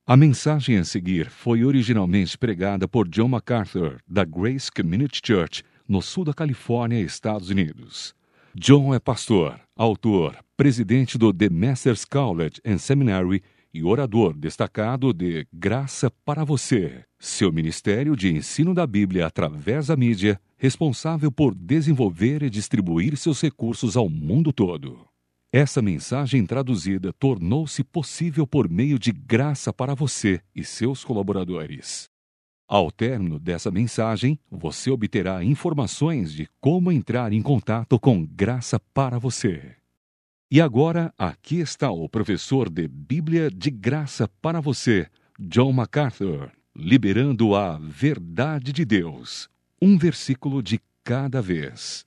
A mensagem a seguir foi originalmente pregada por John MacArthur, da Grace Community Church, no sul da Califórnia, Estados Unidos. John é pastor, autor, presidente do The Masters College and Seminary e orador destacado de Graça para Você, seu ministério de ensino da Bíblia através da mídia, responsável por desenvolver e distribuir seus recursos ao mundo todo. Essa mensagem traduzida tornou-se possível por meio de Graça para Você e seus colaboradores. Ao término dessa mensagem, você obterá informações de como entrar em contato com Graça para Você. E agora, aqui está o professor de Bíblia de Graça para Você, John MacArthur, liberando a verdade de Deus, um versículo de cada vez.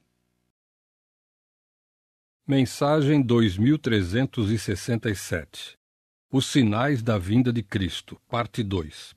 Mensagem 2367. Os sinais da vinda de Cristo, parte 2.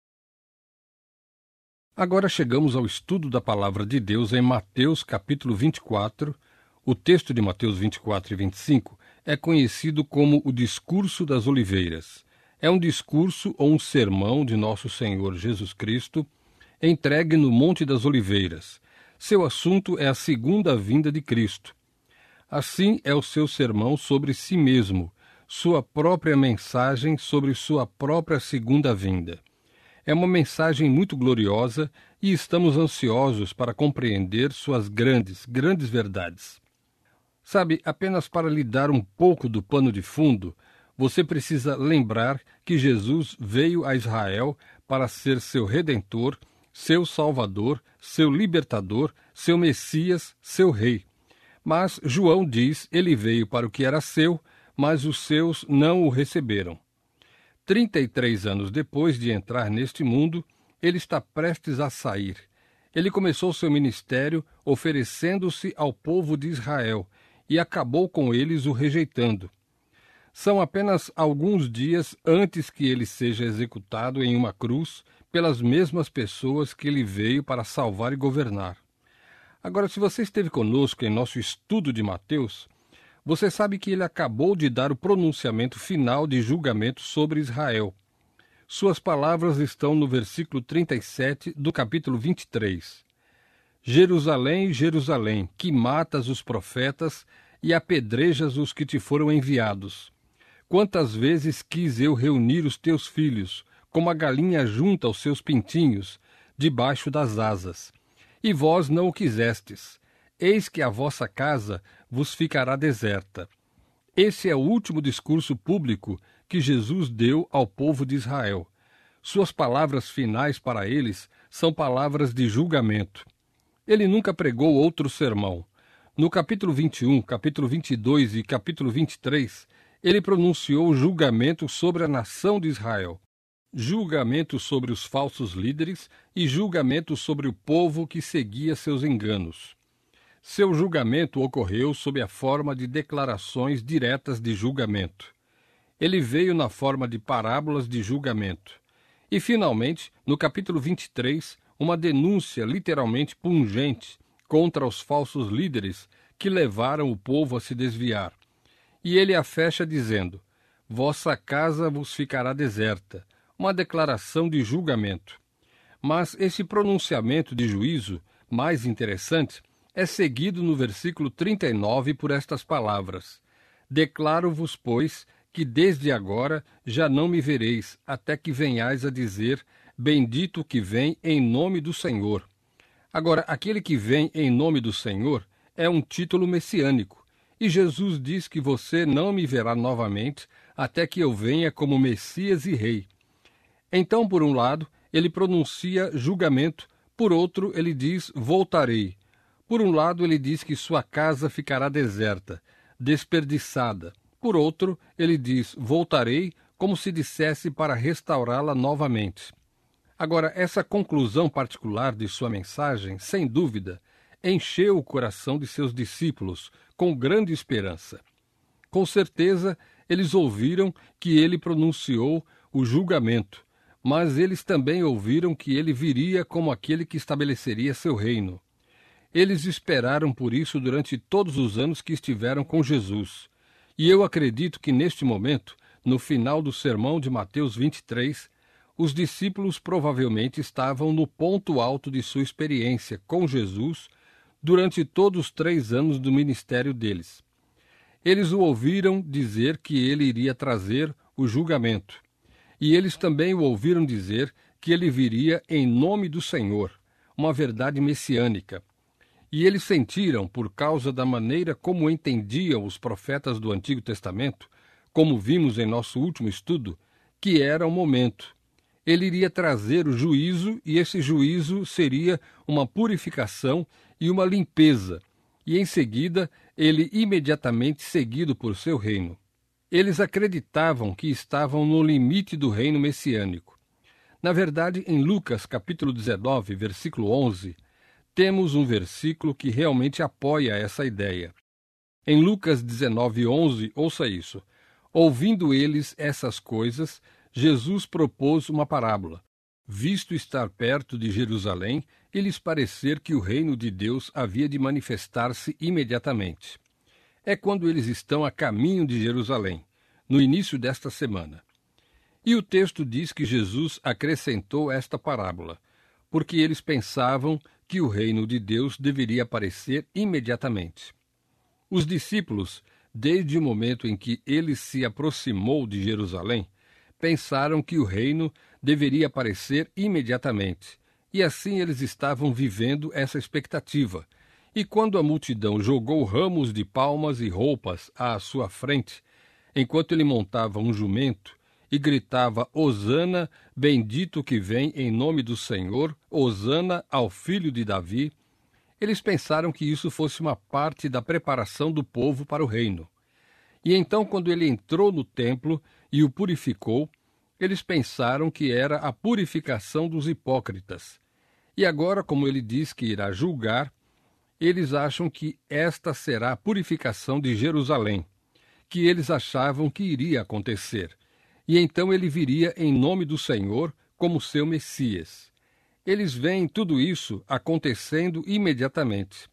Agora chegamos ao estudo da palavra de Deus em Mateus capítulo 24. O texto de Mateus 24 e 25 é conhecido como o Discurso das Oliveiras. É um discurso ou um sermão de nosso Senhor Jesus Cristo, entregue no Monte das Oliveiras. Seu assunto é a segunda vinda de Cristo. Assim é o seu sermão sobre si mesmo, sua própria mensagem sobre sua própria segunda vinda. É uma mensagem muito gloriosa e estamos ansiosos para compreender suas grandes verdades. Sabe, apenas para lhe dar um pouco do pano de fundo, você precisa lembrar que Jesus veio a Israel para ser seu Redentor, seu Salvador, seu Libertador, seu Messias, seu Rei. Mas João diz, ele veio para o que era seu, mas os seus não o receberam. 33 anos depois de entrar neste mundo, ele está prestes a sair. Ele começou seu ministério oferecendo-se ao povo de Israel e acabou com eles o rejeitando. São apenas alguns dias antes que ele seja executado em uma cruz pelas mesmas pessoas que ele veio para salvar e governar. Agora, se você esteve conosco em nosso estudo de Mateus, você sabe que ele acabou de dar o pronunciamento final de julgamento sobre Israel. Suas palavras estão no versículo 37 do capítulo 23. Jerusalém, Jerusalém, que matas os profetas e apedrejas os que te foram enviados. Quantas vezes quis eu reunir os teus filhos, como a galinha junta os seus pintinhos, debaixo das asas. E vós não o quisestes. Eis que a vossa casa vos ficará deserta. Esse é o último discurso público que Jesus deu ao povo de Israel. Suas palavras finais para eles são palavras de julgamento. Ele nunca pregou outro sermão. No capítulo 21, capítulo 22 e capítulo 23, ele pronunciou julgamento sobre a nação de Israel. Julgamento sobre os falsos líderes e julgamento sobre o povo que seguia seus enganos. Seu julgamento ocorreu sob a forma de declarações diretas de julgamento. Ele veio na forma de parábolas de julgamento. E, finalmente, no capítulo 23, uma denúncia literalmente pungente contra os falsos líderes que levaram o povo a se desviar. E ele a fecha dizendo: vossa casa vos ficará deserta. Uma declaração de julgamento. Mas esse pronunciamento de juízo, mais interessante, é seguido no versículo 39 por estas palavras: declaro-vos, pois, que desde agora já não me vereis, até que venhais a dizer, bendito o que vem em nome do Senhor. Agora, aquele que vem em nome do Senhor é um título messiânico, e Jesus diz que você não me verá novamente, até que eu venha como Messias e Rei. Então, por um lado, ele pronuncia julgamento, por outro, ele diz, voltarei. Por um lado, ele diz que sua casa ficará deserta, desperdiçada. Por outro, ele diz, voltarei, como se dissesse para restaurá-la novamente. Agora, essa conclusão particular de sua mensagem, sem dúvida, encheu o coração de seus discípulos com grande esperança. Com certeza, eles ouviram que ele pronunciou o julgamento, mas eles também ouviram que ele viria como aquele que estabeleceria seu reino. Eles esperaram por isso durante todos os anos que estiveram com Jesus. E eu acredito que neste momento no final do sermão de Mateus 23, os discípulos provavelmente estavam no ponto alto de sua experiência com Jesus durante todos os 3 anos do ministério deles. Eles o ouviram dizer que ele iria trazer o julgamento. E eles também o ouviram dizer que ele viria em nome do Senhor, uma verdade messiânica. E eles sentiram, por causa da maneira como entendiam os profetas do Antigo Testamento, como vimos em nosso último estudo, que era o momento. Ele iria trazer o juízo, e esse juízo seria uma purificação e uma limpeza, e em seguida ele imediatamente seguido por seu reino. Eles acreditavam que estavam no limite do reino messiânico. Na verdade, em Lucas capítulo 19, versículo 11, temos um versículo que realmente apoia essa ideia. Em Lucas 19, 11, ouça isso. Ouvindo eles essas coisas, Jesus propôs uma parábola. Visto estar perto de Jerusalém, e lhes parecer que o reino de Deus havia de manifestar-se imediatamente. É quando eles estão a caminho de Jerusalém, no início desta semana. E o texto diz que Jesus acrescentou esta parábola, porque eles pensavam que o reino de Deus deveria aparecer imediatamente. Os discípulos, desde o momento em que ele se aproximou de Jerusalém, pensaram que o reino deveria aparecer imediatamente, e assim eles estavam vivendo essa expectativa. E quando a multidão jogou ramos de palmas e roupas à sua frente, enquanto ele montava um jumento e gritava: Hosana, bendito que vem em nome do Senhor, Hosana ao filho de Davi, eles pensaram que isso fosse uma parte da preparação do povo para o reino. E então, quando ele entrou no templo e o purificou, eles pensaram que era a purificação dos hipócritas. E agora, como ele diz que irá julgar, eles acham que esta será a purificação de Jerusalém, que eles achavam que iria acontecer. E então ele viria em nome do Senhor como seu Messias. Eles veem tudo isso acontecendo imediatamente.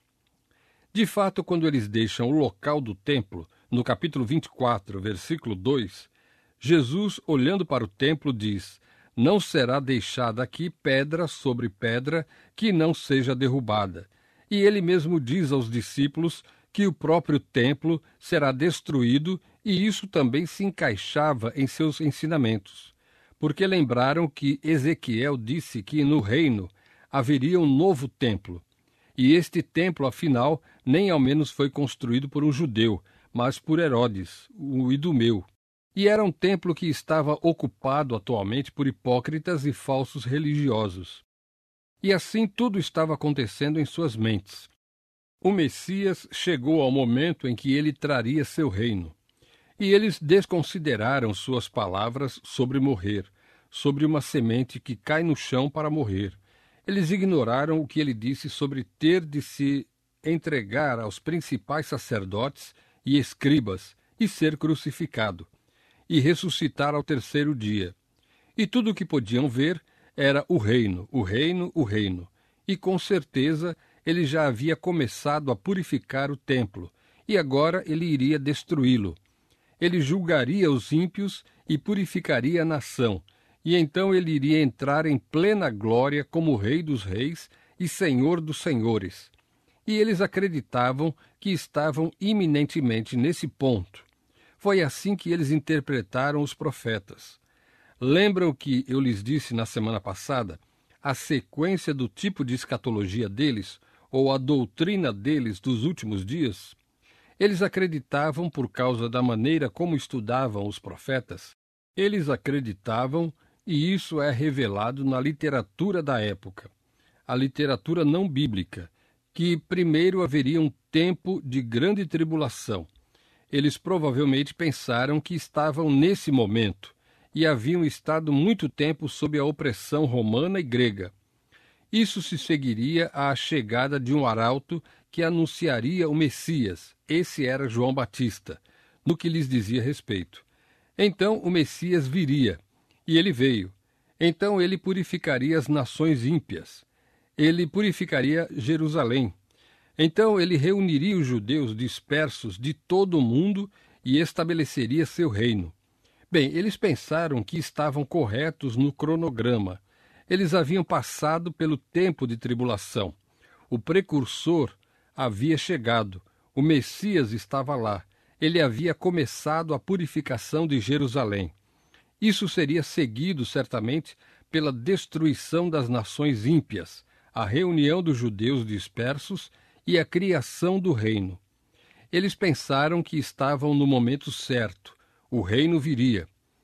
De fato, quando eles deixam o local do templo, no capítulo 24, versículo 2, Jesus, olhando para o templo, diz: Não será deixada aqui pedra sobre pedra que não seja derrubada. E ele mesmo diz aos discípulos que o próprio templo será destruído, e isso também se encaixava em seus ensinamentos, porque lembraram que Ezequiel disse que no reino haveria um novo templo, e este templo, afinal, nem ao menos foi construído por um judeu, mas por Herodes, o idumeu. E era um templo que estava ocupado atualmente por hipócritas e falsos religiosos. E assim tudo estava acontecendo em suas mentes. O Messias chegou ao momento em que ele traria seu reino. E eles desconsideraram suas palavras sobre morrer, sobre uma semente que cai no chão para morrer. Eles ignoraram o que ele disse sobre ter de se entregar aos principais sacerdotes e escribas e ser crucificado, e ressuscitar ao 3º dia. E tudo o que podiam ver era o reino, o reino, o reino. E com certeza ele já havia começado a purificar o templo, e agora ele iria destruí-lo. Ele julgaria os ímpios e purificaria a nação, e então ele iria entrar em plena glória como Rei dos Reis e Senhor dos Senhores. E eles acreditavam que estavam iminentemente nesse ponto. Foi assim que eles interpretaram os profetas. Lembram que eu lhes disse na semana passada a sequência do tipo de escatologia deles, ou a doutrina deles dos últimos dias? Eles acreditavam, por causa da maneira como estudavam os profetas, eles acreditavam, e isso é revelado na literatura da época, a literatura não bíblica, que primeiro haveria um tempo de grande tribulação. Eles provavelmente pensaram que estavam nesse momento e haviam estado muito tempo sob a opressão romana e grega. Isso se seguiria à chegada de um arauto que anunciaria o Messias. Esse era João Batista, no que lhes dizia respeito. Então o Messias viria, e ele veio. Então ele purificaria as nações ímpias. Ele purificaria Jerusalém. Então ele reuniria os judeus dispersos de todo o mundo e estabeleceria seu reino. Bem, eles pensaram que estavam corretos no cronograma. Eles haviam passado pelo tempo de tribulação. O precursor havia chegado. O Messias estava lá. Ele havia começado a purificação de Jerusalém. Isso seria seguido, certamente, pela destruição das nações ímpias, a reunião dos judeus dispersos e a criação do reino. Eles pensaram que estavam no momento certo. O reino viria.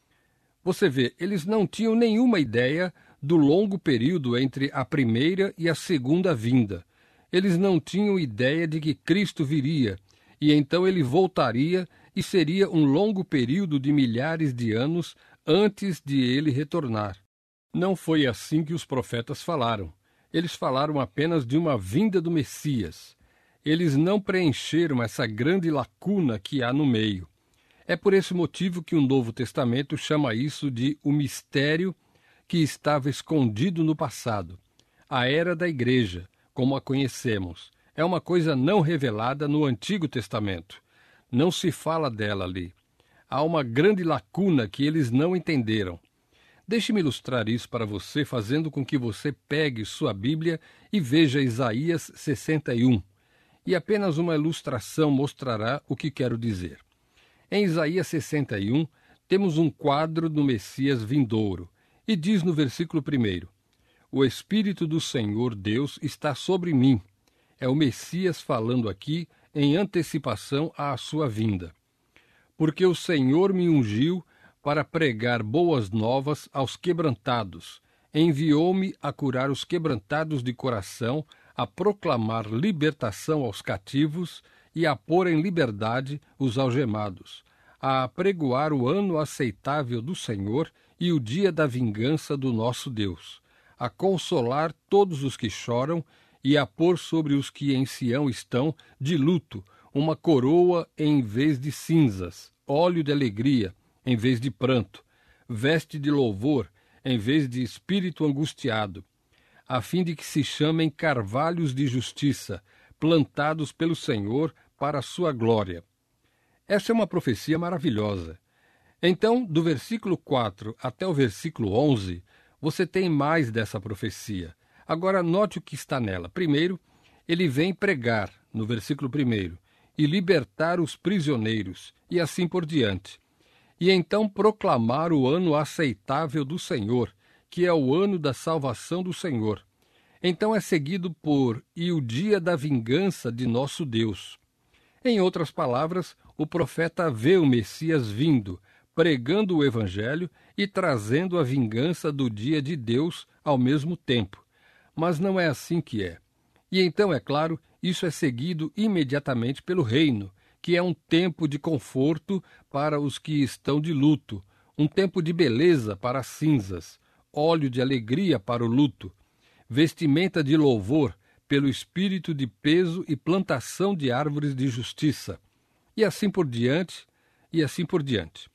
Você vê, eles não tinham nenhuma ideia do longo período entre a primeira e a segunda vinda. Eles não tinham ideia de que Cristo viria, e então ele voltaria e seria um longo período de milhares de anos antes de ele retornar. Não foi assim que os profetas falaram. Eles falaram apenas de uma vinda do Messias. Eles não preencheram essa grande lacuna que há no meio. É por esse motivo que o Novo Testamento chama isso de o mistério que estava escondido no passado. A era da Igreja, como a conhecemos, é uma coisa não revelada no Antigo Testamento. Não se fala dela ali. Há uma grande lacuna que eles não entenderam. Deixe-me ilustrar isso para você, fazendo com que você pegue sua Bíblia e veja Isaías 61. E apenas uma ilustração mostrará o que quero dizer. Em Isaías 61, temos um quadro do Messias vindouro, e diz no versículo 1: O Espírito do Senhor Deus está sobre mim. É o Messias falando aqui em antecipação à sua vinda. Porque o Senhor me ungiu para pregar boas novas aos quebrantados. Enviou-me a curar os quebrantados de coração, a proclamar libertação aos cativos e a pôr em liberdade os algemados, a apregoar o ano aceitável do Senhor e o dia da vingança do nosso Deus, a consolar todos os que choram e a pôr sobre os que em Sião estão de luto uma coroa em vez de cinzas, óleo de alegria em vez de pranto, veste de louvor em vez de espírito angustiado, a fim de que se chamem carvalhos de justiça, plantados pelo Senhor para a sua glória. Essa é uma profecia maravilhosa. Então, do versículo 4 até o versículo 11, você tem mais dessa profecia. Agora, note o que está nela. Primeiro, ele vem pregar, no versículo 1, e libertar os prisioneiros, e assim por diante. E então proclamar o ano aceitável do Senhor, que é o ano da salvação do Senhor. Então é seguido por e o dia da vingança de nosso Deus. Em outras palavras, o profeta vê o Messias vindo, pregando o Evangelho e trazendo a vingança do dia de Deus ao mesmo tempo. Mas não é assim que é. E então, é claro, isso é seguido imediatamente pelo reino, que é um tempo de conforto para os que estão de luto, um tempo de beleza para as cinzas, óleo de alegria para o luto, vestimenta de louvor pelo espírito de peso e plantação de árvores de justiça, e assim por diante, e assim por diante.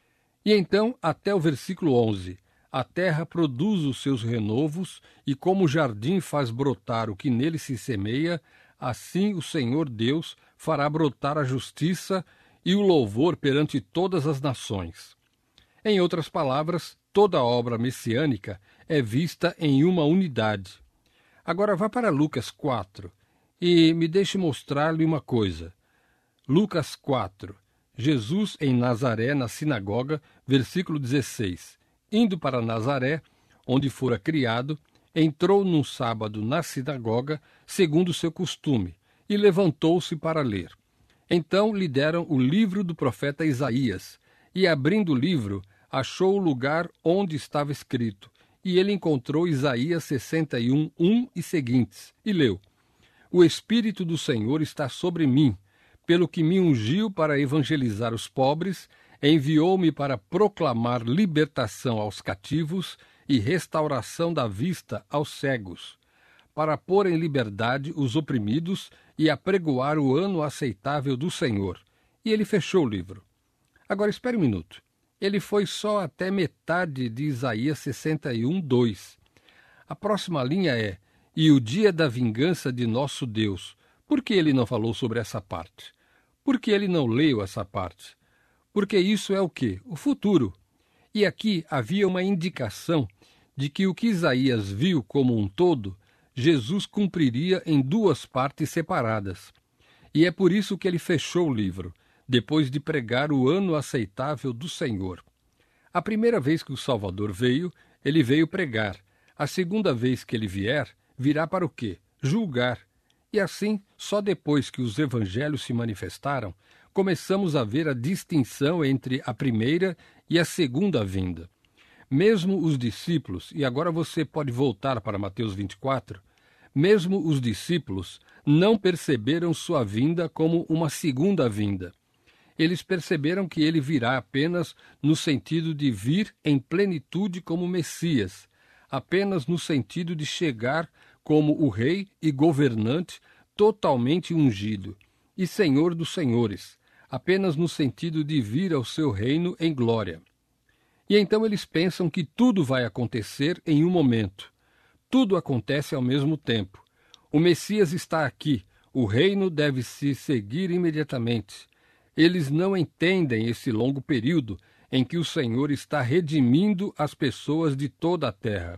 E então, até o versículo 11, a terra produz os seus renovos, e como o jardim faz brotar o que nele se semeia, assim o Senhor Deus fará brotar a justiça e o louvor perante todas as nações. Em outras palavras, toda a obra messiânica é vista em uma unidade. Agora vá para Lucas 4 e me deixe mostrar-lhe uma coisa. Lucas 4. Jesus em Nazaré, na sinagoga, versículo 16. Indo para Nazaré, onde fora criado, entrou num sábado na sinagoga, segundo o seu costume, e levantou-se para ler. Então lhe deram o livro do profeta Isaías, e abrindo o livro, achou o lugar onde estava escrito, e ele encontrou Isaías 61, 1 e seguintes, e leu: O Espírito do Senhor está sobre mim, pelo que me ungiu para evangelizar os pobres, enviou-me para proclamar libertação aos cativos e restauração da vista aos cegos, para pôr em liberdade os oprimidos e apregoar o ano aceitável do Senhor. E ele fechou o livro. Agora espere um minuto. Ele foi só até metade de Isaías 61, 2. A próxima linha é: e o dia da vingança de nosso Deus. Por que ele não falou sobre essa parte? Por que ele não leu essa parte? Porque isso é o quê? O futuro. E aqui havia uma indicação de que o que Isaías viu como um todo, Jesus cumpriria em duas partes separadas. E é por isso que ele fechou o livro, depois de pregar o ano aceitável do Senhor. A primeira vez que o Salvador veio, ele veio pregar. A segunda vez que ele vier, virá para o quê? Julgar. E assim, só depois que os evangelhos se manifestaram, começamos a ver a distinção entre a primeira e a segunda vinda. Mesmo os discípulos, e agora você pode voltar para Mateus 24, mesmo os discípulos não perceberam sua vinda como uma segunda vinda. Eles perceberam que ele virá apenas no sentido de vir em plenitude como Messias, apenas no sentido de chegar como o rei e governante totalmente ungido, e Senhor dos senhores, apenas no sentido de vir ao seu reino em glória. E então eles pensam que tudo vai acontecer em um momento. Tudo acontece ao mesmo tempo. O Messias está aqui, o reino deve se seguir imediatamente. Eles não entendem esse longo período em que o Senhor está redimindo as pessoas de toda a terra.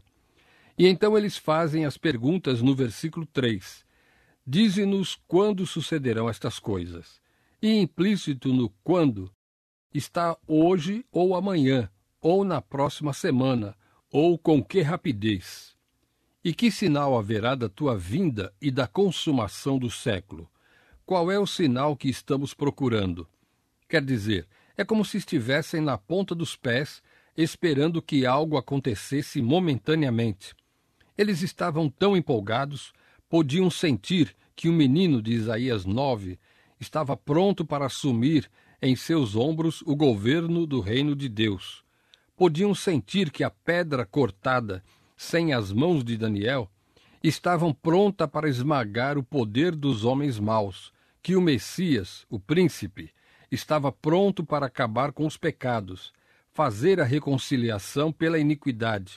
E então eles fazem as perguntas no versículo 3. Dize-nos quando sucederão estas coisas. E implícito no quando está hoje ou amanhã, ou na próxima semana, ou com que rapidez. E que sinal haverá da tua vinda e da consumação do século? Qual é o sinal que estamos procurando? Quer dizer, é como se estivessem na ponta dos pés, esperando que algo acontecesse momentaneamente. Eles estavam tão empolgados, podiam sentir que o menino de Isaías 9 estava pronto para assumir em seus ombros o governo do reino de Deus. Podiam sentir que a pedra cortada, sem as mãos de Daniel, estavam pronta para esmagar o poder dos homens maus, que o Messias, o príncipe, estava pronto para acabar com os pecados, fazer a reconciliação pela iniquidade,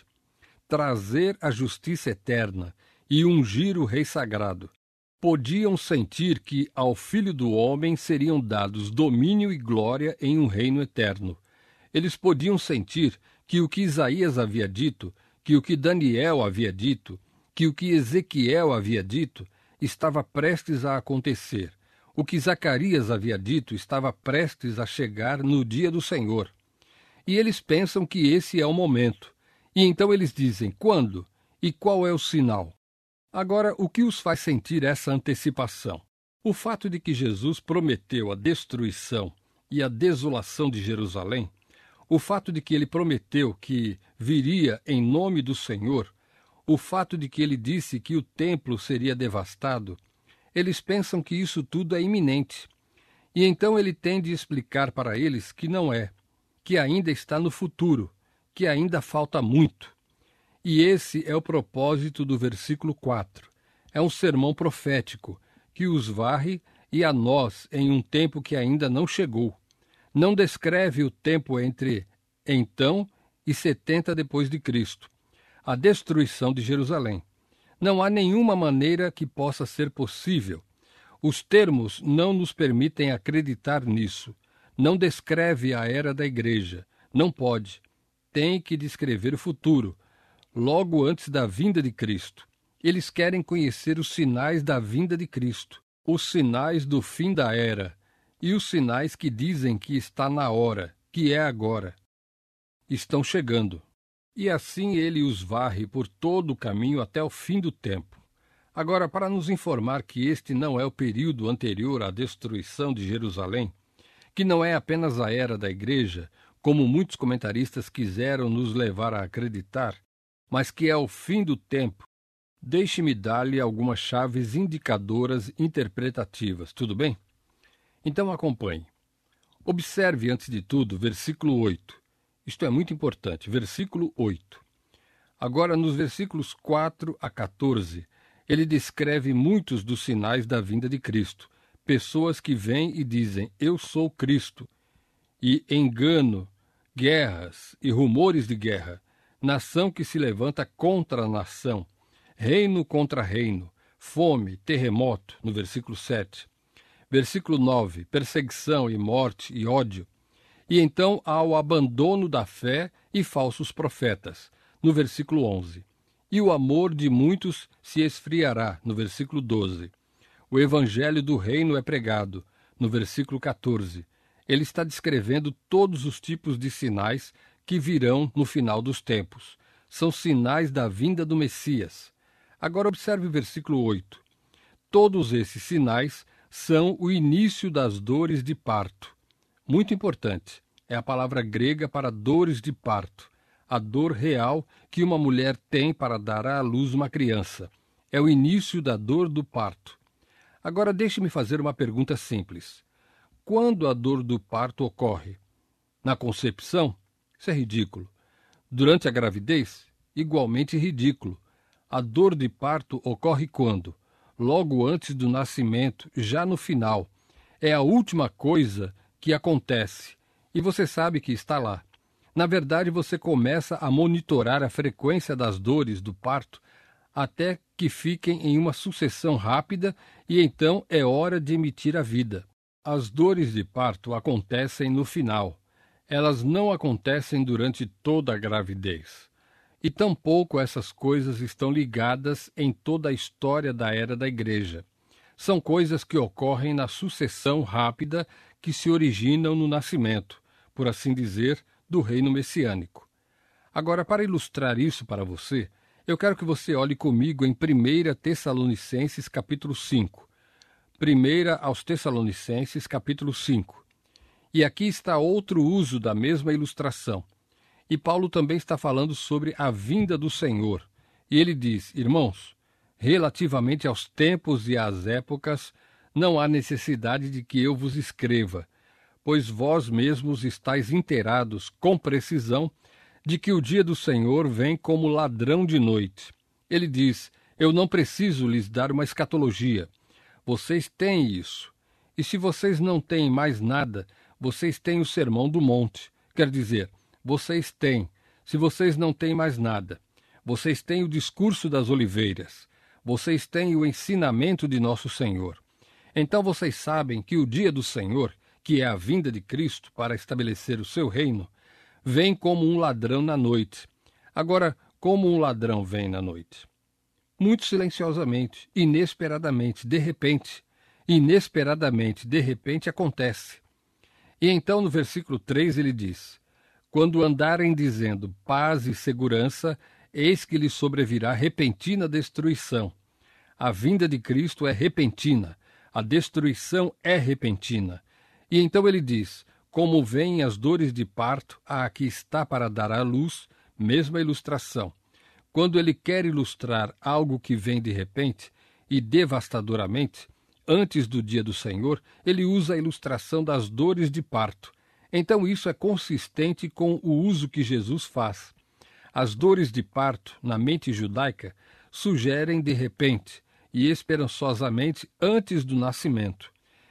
trazer a justiça eterna e ungir o Rei Sagrado. Podiam sentir que ao Filho do Homem seriam dados domínio e glória em um reino eterno. Eles podiam sentir que o que Isaías havia dito, que o que Daniel havia dito, que o que Ezequiel havia dito, estava prestes a acontecer. O que Zacarias havia dito estava prestes a chegar no dia do Senhor. E eles pensam que esse é o momento. E então eles dizem, quando? E qual é o sinal? Agora, o que os faz sentir essa antecipação? O fato de que Jesus prometeu a destruição e a desolação de Jerusalém, o fato de que ele prometeu que viria em nome do Senhor, o fato de que ele disse que o templo seria devastado, eles pensam que isso tudo é iminente. E então ele tem de explicar para eles que não é, que ainda está no futuro, que ainda falta muito. E esse é o propósito do versículo 4. É um sermão profético, que os varre e a nós em um tempo que ainda não chegou. Não descreve o tempo entre então e 70 depois de Cristo, a destruição de Jerusalém. Não há nenhuma maneira que possa ser possível. Os termos não nos permitem acreditar nisso. Não descreve a era da igreja. Não pode. Tem que descrever o futuro, logo antes da vinda de Cristo. Eles querem conhecer os sinais da vinda de Cristo, os sinais do fim da era, e os sinais que dizem que está na hora, que é agora. Estão chegando. E assim ele os varre por todo o caminho até o fim do tempo. Agora, para nos informar que este não é o período anterior à destruição de Jerusalém, que não é apenas a era da igreja, como muitos comentaristas quiseram nos levar a acreditar, mas que é o fim do tempo, deixe-me dar-lhe algumas chaves indicadoras interpretativas, tudo bem? Então acompanhe. Observe, antes de tudo, versículo 8. Isto é muito importante, versículo 8. Agora, nos versículos 4 a 14, ele descreve muitos dos sinais da vinda de Cristo. Pessoas que vêm e dizem, eu sou Cristo. E engano, guerras e rumores de guerra, nação que se levanta contra nação, reino contra reino, fome, terremoto, no versículo 7. Versículo 9, perseguição e morte e ódio. E então há o abandono da fé e falsos profetas, no versículo 11. E o amor de muitos se esfriará, no versículo 12. O evangelho do reino é pregado, no versículo 14. Ele está descrevendo todos os tipos de sinais que virão no final dos tempos. São sinais da vinda do Messias. Agora observe o versículo 8. Todos esses sinais são o início das dores de parto. Muito importante, é a palavra grega para dores de parto, a dor real que uma mulher tem para dar à luz uma criança. É o início da dor do parto. Agora deixe-me fazer uma pergunta simples. Quando a dor do parto ocorre? Na concepção? Isso é ridículo. Durante a gravidez? Igualmente ridículo. A dor de parto ocorre quando? Logo antes do nascimento, já no final. É a última coisa que acontece. E você sabe que está lá. Na verdade, você começa a monitorar a frequência das dores do parto até que fiquem em uma sucessão rápida e então é hora de emitir a vida. As dores de parto acontecem no final. Elas não acontecem durante toda a gravidez. E tampouco essas coisas estão ligadas em toda a história da era da Igreja. São coisas que ocorrem na sucessão rápida que se originam no nascimento, por assim dizer, do reino messiânico. Agora, para ilustrar isso para você, eu quero que você olhe comigo em 1 Tessalonicenses capítulo 5. 1 aos Tessalonicenses capítulo 5. E aqui está outro uso da mesma ilustração. E Paulo também está falando sobre a vinda do Senhor. E ele diz, irmãos, relativamente aos tempos e às épocas, não há necessidade de que eu vos escreva, pois vós mesmos estáis inteirados com precisão de que o dia do Senhor vem como ladrão de noite. Ele diz, eu não preciso lhes dar uma escatologia. Vocês têm isso. E se vocês não têm mais nada, vocês têm o Sermão do Monte. Quer dizer, vocês têm. Se vocês não têm mais nada, vocês têm o discurso das oliveiras. Vocês têm o ensinamento de nosso Senhor. Então vocês sabem que o dia do Senhor, que é a vinda de Cristo para estabelecer o seu reino, vem como um ladrão na noite. Agora, como um ladrão vem na noite? Muito silenciosamente, inesperadamente, de repente. Inesperadamente, de repente acontece. E então no versículo 3 ele diz, quando andarem dizendo paz e segurança, eis que lhes sobrevirá repentina destruição. A vinda de Cristo é repentina, a destruição é repentina. E então ele diz, como vêm as dores de parto, a que está para dar à luz, mesma ilustração. Quando ele quer ilustrar algo que vem de repente e devastadoramente, antes do dia do Senhor, ele usa a ilustração das dores de parto. Então isso é consistente com o uso que Jesus faz. As dores de parto, na mente judaica, sugerem de repente e esperançosamente antes do nascimento.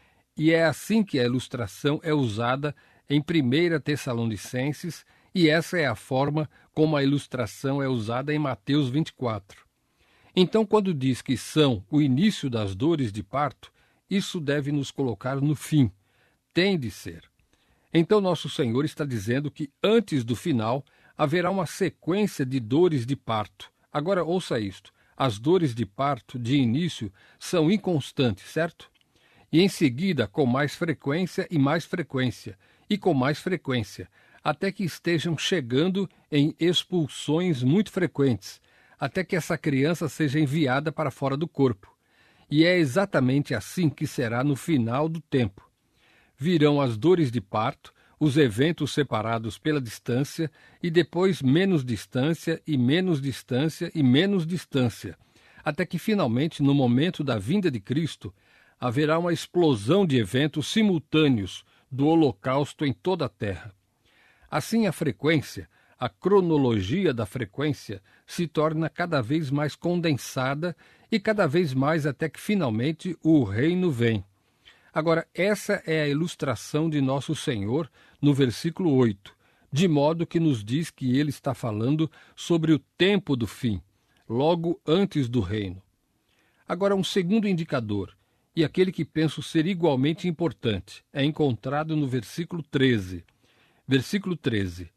E é assim que a ilustração é usada em 1 Tessalonicenses, e essa é a forma como a ilustração é usada em Mateus 24. Então, quando diz que são o início das dores de parto, isso deve nos colocar no fim. Tem de ser. Então, nosso Senhor está dizendo que antes do final haverá uma sequência de dores de parto. Agora, ouça isto. As dores de parto, de início, são inconstantes, certo? E em seguida, com mais frequência e mais frequência, e com mais frequência, até que estejam chegando em expulsões muito frequentes, até que essa criança seja enviada para fora do corpo. E é exatamente assim que será no final do tempo. Virão as dores de parto, os eventos separados pela distância, e depois menos distância, e menos distância, e menos distância, até que finalmente, no momento da vinda de Cristo, haverá uma explosão de eventos simultâneos do holocausto em toda a terra. Assim, a frequência, a cronologia da frequência, se torna cada vez mais condensada e cada vez mais até que finalmente o reino vem. Agora, essa é a ilustração de nosso Senhor no versículo 8, de modo que nos diz que ele está falando sobre o tempo do fim, logo antes do reino. Agora, um segundo indicador, e aquele que penso ser igualmente importante, é encontrado no versículo 13. Versículo 13.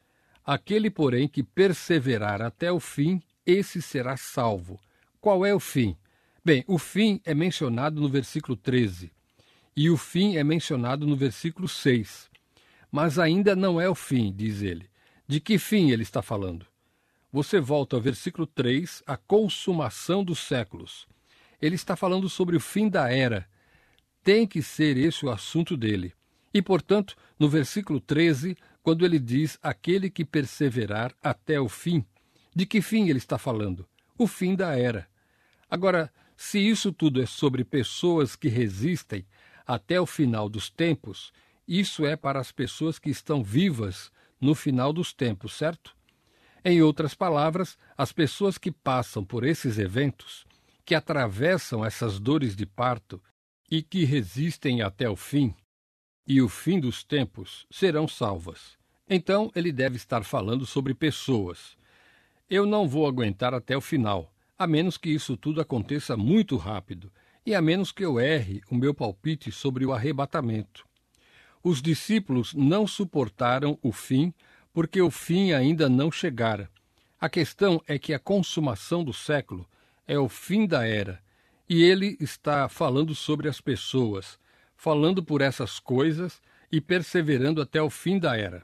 Aquele, porém, que perseverar até o fim, esse será salvo. Qual é o fim? Bem, o fim é mencionado no versículo 13 e o fim é mencionado no versículo 6. Mas ainda não é o fim, diz ele. De que fim ele está falando? Você volta ao versículo 3, a consumação dos séculos. Ele está falando sobre o fim da era. Tem que ser esse o assunto dele. E, portanto, no versículo 13, quando ele diz aquele que perseverar até o fim, de que fim ele está falando? O fim da era. Agora, se isso tudo é sobre pessoas que resistem até o final dos tempos, isso é para as pessoas que estão vivas no final dos tempos, certo? Em outras palavras, as pessoas que passam por esses eventos, que atravessam essas dores de parto e que resistem até o fim, e o fim dos tempos, serão salvas. Então, ele deve estar falando sobre pessoas. Eu não vou aguentar até o final, a menos que isso tudo aconteça muito rápido, e a menos que eu erre o meu palpite sobre o arrebatamento. Os discípulos não suportaram o fim, porque o fim ainda não chegara. A questão é que a consumação do século é o fim da era, e ele está falando sobre as pessoas, falando por essas coisas e perseverando até o fim da era.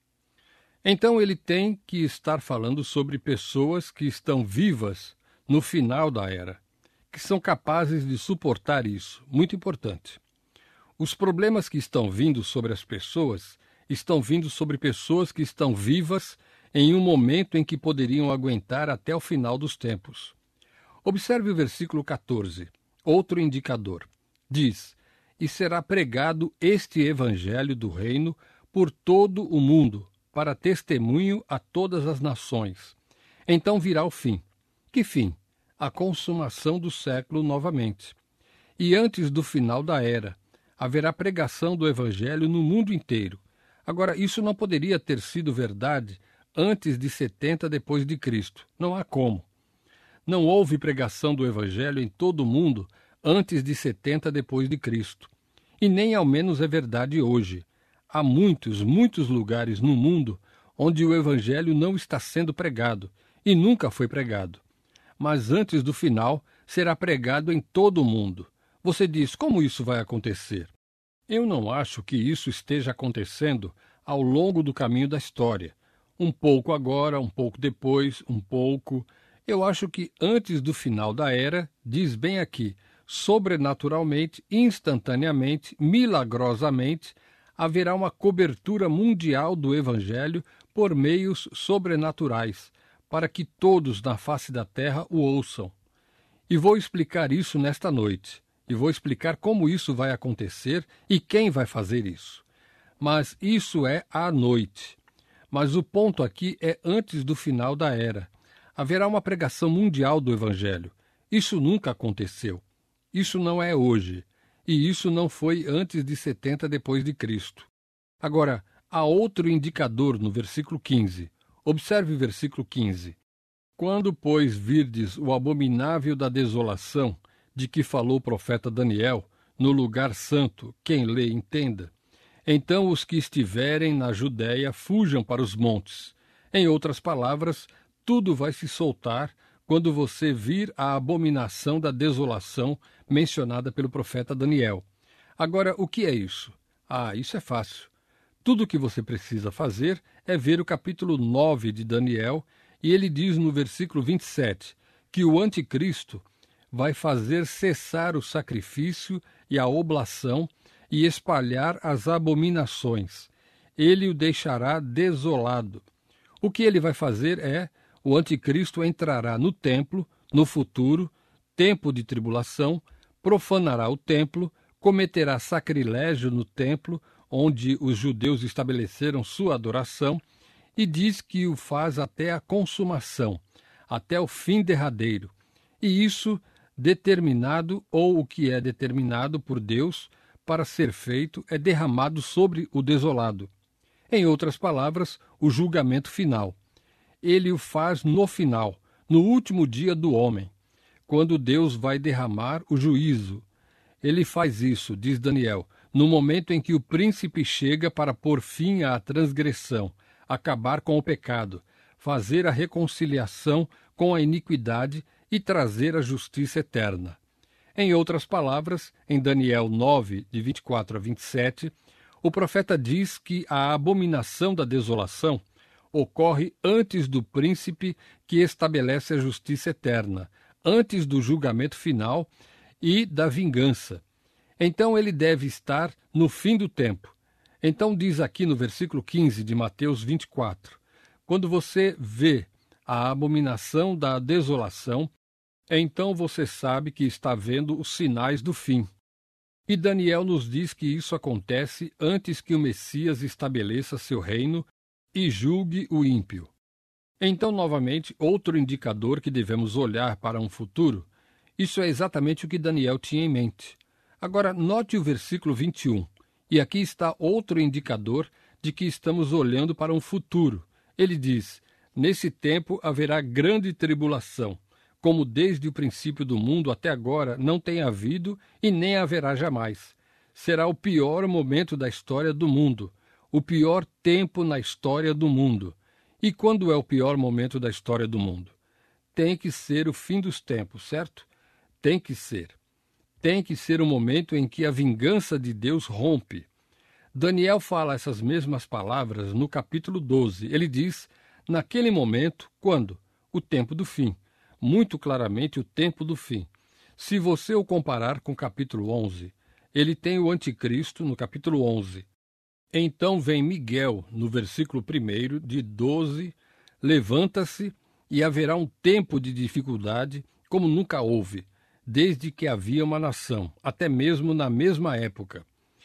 Então ele tem que estar falando sobre pessoas que estão vivas no final da era, que são capazes de suportar isso. Muito importante. Os problemas que estão vindo sobre as pessoas estão vindo sobre pessoas que estão vivas em um momento em que poderiam aguentar até o final dos tempos. Observe o versículo 14, outro indicador. Diz: "E será pregado este evangelho do reino por todo o mundo, para testemunho a todas as nações. Então virá o fim." Que fim? A consumação do século novamente. E antes do final da era, haverá pregação do evangelho no mundo inteiro. Agora, isso não poderia ter sido verdade antes de 70 depois de Cristo. Não há como. Não houve pregação do evangelho em todo o mundo antes de 70 depois de Cristo. E nem ao menos é verdade hoje. Há muitos lugares no mundo onde o evangelho não está sendo pregado e nunca foi pregado. Mas antes do final será pregado em todo o mundo. Você diz: como isso vai acontecer? Eu não acho que isso esteja acontecendo ao longo do caminho da história. Um pouco agora, um pouco depois, um pouco. Eu acho que antes do final da era, diz bem aqui, sobrenaturalmente, instantaneamente, milagrosamente, haverá uma cobertura mundial do Evangelho por meios sobrenaturais, para que todos na face da terra o ouçam. E vou explicar isso nesta noite. E vou explicar como isso vai acontecer e quem vai fazer isso. Mas isso é à noite. Mas o ponto aqui é antes do final da era. Haverá uma pregação mundial do Evangelho. Isso nunca aconteceu. Isso não é hoje. E isso não foi antes de 70 depois de Cristo. Agora, há outro indicador no versículo 15. Observe o versículo 15. "Quando, pois, virdes o abominável da desolação, de que falou o profeta Daniel, no lugar santo, quem lê entenda, então os que estiverem na Judéia fujam para os montes." Em outras palavras, tudo vai se soltar quando você vir a abominação da desolação mencionada pelo profeta Daniel. Agora, o que é isso? Isso é fácil. Tudo o que você precisa fazer é ver o capítulo 9 de Daniel, e ele diz no versículo 27 que o anticristo vai fazer cessar o sacrifício e a oblação e espalhar as abominações. Ele o deixará desolado. O que ele vai fazer é: o anticristo entrará no templo, no futuro, tempo de tribulação, profanará o templo, cometerá sacrilégio no templo, onde os judeus estabeleceram sua adoração, e diz que o faz até a consumação, até o fim derradeiro. E isso determinado, ou o que é determinado por Deus para ser feito, é derramado sobre o desolado. Em outras palavras, o julgamento final. Ele o faz no final, no último dia do homem, quando Deus vai derramar o juízo. Ele faz isso, diz Daniel, no momento em que o príncipe chega para pôr fim à transgressão, acabar com o pecado, fazer a reconciliação com a iniquidade e trazer a justiça eterna. Em outras palavras, em Daniel 9, de 24 a 27, o profeta diz que a abominação da desolação ocorre antes do príncipe que estabelece a justiça eterna, antes do julgamento final e da vingança. Então ele deve estar no fim do tempo. Então diz aqui no versículo 15 de Mateus 24, quando você vê a abominação da desolação, então você sabe que está vendo os sinais do fim. E Daniel nos diz que isso acontece antes que o Messias estabeleça seu reino e julgue o ímpio. Então, novamente, outro indicador que devemos olhar para um futuro, isso é exatamente o que Daniel tinha em mente. Agora, note o versículo 21, e aqui está outro indicador de que estamos olhando para um futuro. Ele diz, nesse tempo haverá grande tribulação, como desde o princípio do mundo até agora não tem havido e nem haverá jamais. Será o pior momento da história do mundo, o pior tempo na história do mundo. E quando é o pior momento da história do mundo? Tem que ser o fim dos tempos, certo? Tem que ser. Tem que ser o momento em que a vingança de Deus rompe. Daniel fala essas mesmas palavras no capítulo 12. Ele diz, naquele momento, quando? O tempo do fim. Muito claramente o tempo do fim. Se você o comparar com o capítulo 11, ele tem o anticristo no capítulo 11. Então vem Miguel, no versículo 1 de 12, levanta-se e haverá um tempo de dificuldade como nunca houve, desde que havia uma nação, até mesmo na mesma época.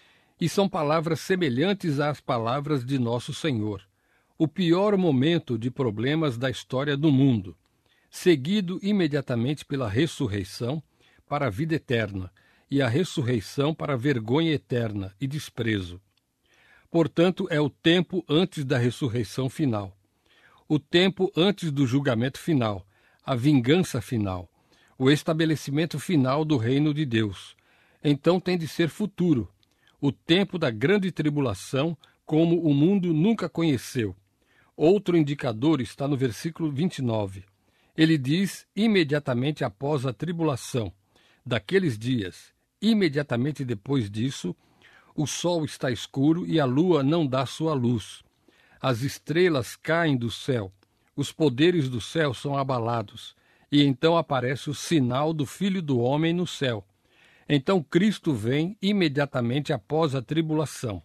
E são palavras semelhantes às palavras de nosso Senhor. O pior momento de problemas da história do mundo, seguido imediatamente pela ressurreição para a vida eterna e a ressurreição para a vergonha eterna e desprezo. Portanto, é o tempo antes da ressurreição final, o tempo antes do julgamento final, a vingança final, o estabelecimento final do reino de Deus. Então tem de ser futuro, o tempo da grande tribulação como o mundo nunca conheceu. Outro indicador está no versículo 29. Ele diz, imediatamente após a tribulação daqueles dias, imediatamente depois disso, o sol está escuro e a lua não dá sua luz. As estrelas caem do céu, os poderes do céu são abalados, e então aparece o sinal do Filho do Homem no céu. Então Cristo vem imediatamente após a tribulação.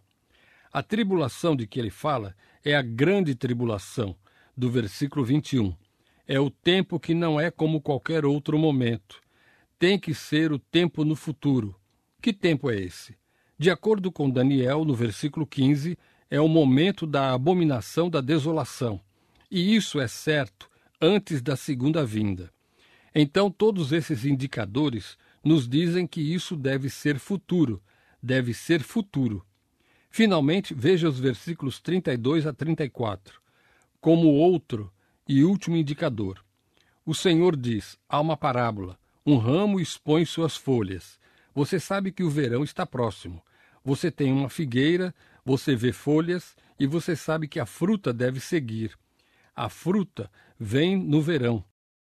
A tribulação de que ele fala é a grande tribulação, do versículo 21. É o tempo que não é como qualquer outro momento. Tem que ser o tempo no futuro. Que tempo é esse? De acordo com Daniel, no versículo 15, é o momento da abominação da desolação. E isso é certo antes da segunda vinda. Então, todos esses indicadores nos dizem que isso deve ser futuro. Deve ser futuro. Finalmente, veja os versículos 32 a 34. Como outro e último indicador. O Senhor diz, há uma parábola, um ramo expõe suas folhas. Você sabe que o verão está próximo. Você tem uma figueira, você vê folhas e você sabe que a fruta deve seguir. A fruta vem no verão.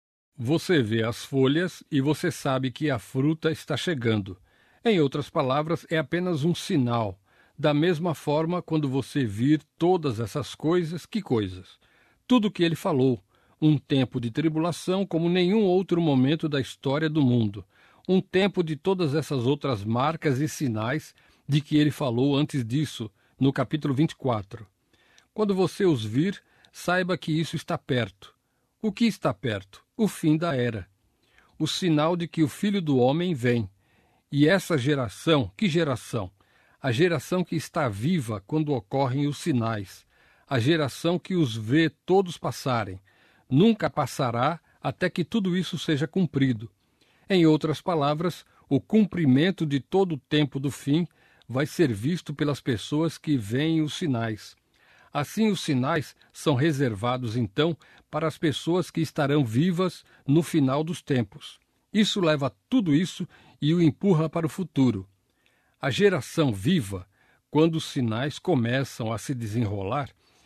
Você vê as folhas e você sabe que a fruta está chegando. Em outras palavras, é apenas um sinal. Da mesma forma, quando você vir todas essas coisas, que coisas? Tudo o que ele falou. Um tempo de tribulação como nenhum outro momento da história do mundo. Um tempo de todas essas outras marcas e sinais de que ele falou antes disso, no capítulo 24. Quando você os vir, saiba que isso está perto. O que está perto? O fim da era. O sinal de que o Filho do Homem vem. E essa geração, que geração? A geração que está viva quando ocorrem os sinais. A geração que os vê todos passarem. Nunca passará até que tudo isso seja cumprido. Em outras palavras, o cumprimento de todo o tempo do fim vai ser visto pelas pessoas que veem os sinais. Assim, os sinais são reservados, então, para as pessoas que estarão vivas no final dos tempos. Isso leva tudo isso e o empurra para o futuro. A geração viva, quando os sinais começam a se desenrolar,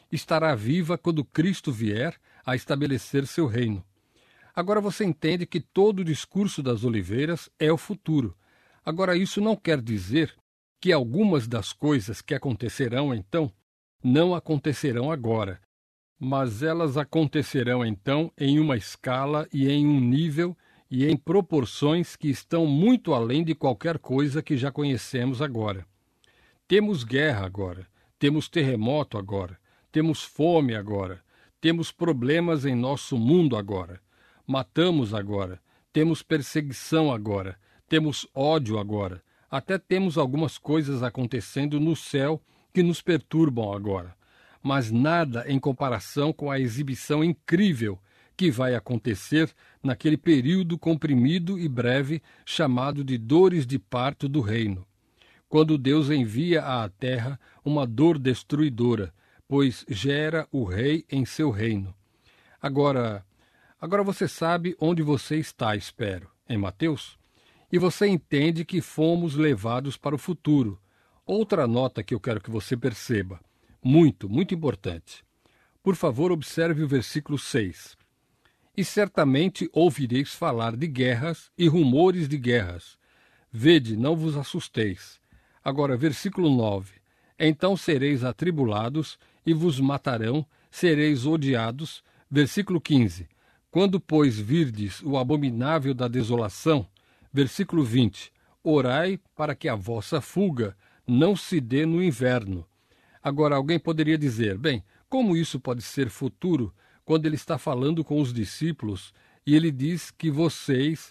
estará viva quando Cristo vier a estabelecer seu reino. Agora você entende que todo o discurso das oliveiras é o futuro. Agora isso não quer dizer que algumas das coisas que acontecerão então não acontecerão agora, mas elas acontecerão então em uma escala e em um nível e em proporções que estão muito além de qualquer coisa que já conhecemos agora. Temos guerra agora, temos terremoto agora, temos fome agora, temos problemas em nosso mundo agora, matamos agora, temos perseguição agora, temos ódio agora, até temos algumas coisas acontecendo no céu que nos perturbam agora, mas nada em comparação com a exibição incrível que vai acontecer naquele período comprimido e breve chamado de dores de parto do reino, quando Deus envia à terra uma dor destruidora, pois gera o rei em seu reino. Agora você sabe onde você está, espero, em Mateus? E você entende que fomos levados para o futuro. Outra nota que eu quero que você perceba, muito, muito importante. Por favor, observe o versículo 6. E certamente ouvireis falar de guerras e rumores de guerras. Vede, não vos assusteis. Agora, versículo 9. Então sereis atribulados e vos matarão, sereis odiados. Versículo 15. Quando, pois, virdes o abominável da desolação, versículo 20, orai para que a vossa fuga não se dê no inverno. Agora, alguém poderia dizer, bem, como isso pode ser futuro quando ele está falando com os discípulos e ele diz que vocês.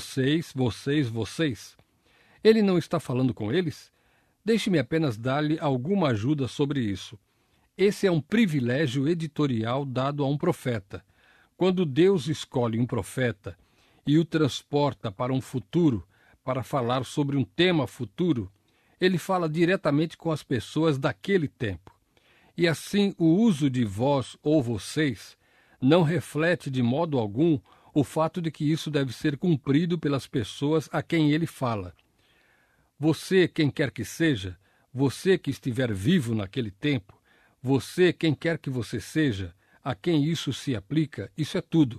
Ele não está falando com eles? Deixe-me apenas dar-lhe alguma ajuda sobre isso. Esse é um privilégio editorial dado a um profeta. Quando Deus escolhe um profeta e o transporta para um futuro, para falar sobre um tema futuro, ele fala diretamente com as pessoas daquele tempo. E assim, o uso de vós ou vocês não reflete de modo algum o fato de que isso deve ser cumprido pelas pessoas a quem ele fala. Você, quem quer que seja, você que estiver vivo naquele tempo, você, quem quer que você seja, a quem isso se aplica, isso é tudo.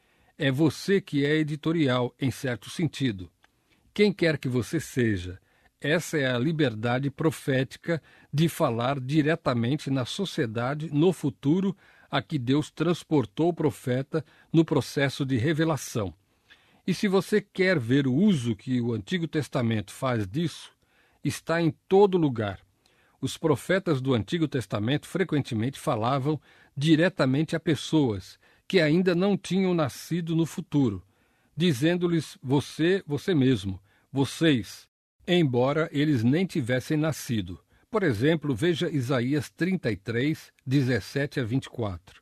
É você que é editorial, em certo sentido. Quem quer que você seja, essa é a liberdade profética de falar diretamente na sociedade, no futuro, a que Deus transportou o profeta no processo de revelação. E se você quer ver o uso que o Antigo Testamento faz disso, está em todo lugar. Os profetas do Antigo Testamento frequentemente falavam diretamente a pessoas que ainda não tinham nascido no futuro, dizendo-lhes você mesmo, vocês, embora eles nem tivessem nascido. Por exemplo, veja Isaías 33, 17 a 24.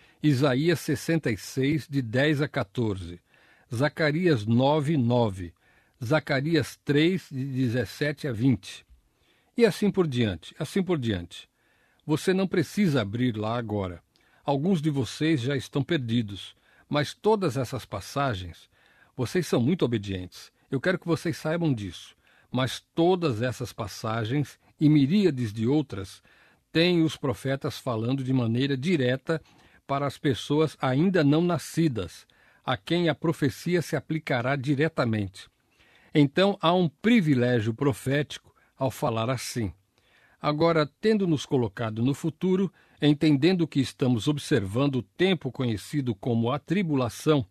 Isaías 66, de 10 a 14. Zacarias 9, 9. Zacarias 3, de 17 a 20. E assim por diante, assim por diante. Você não precisa abrir lá agora. Alguns de vocês já estão perdidos, mas todas essas passagens, vocês são muito obedientes. Eu quero que vocês saibam disso. Mas todas essas passagens e miríades de outras têm os profetas falando de maneira direta para as pessoas ainda não nascidas, a quem a profecia se aplicará diretamente. Então há um privilégio profético ao falar assim. Agora, tendo-nos colocado no futuro, entendendo que estamos observando o tempo conhecido como a tribulação,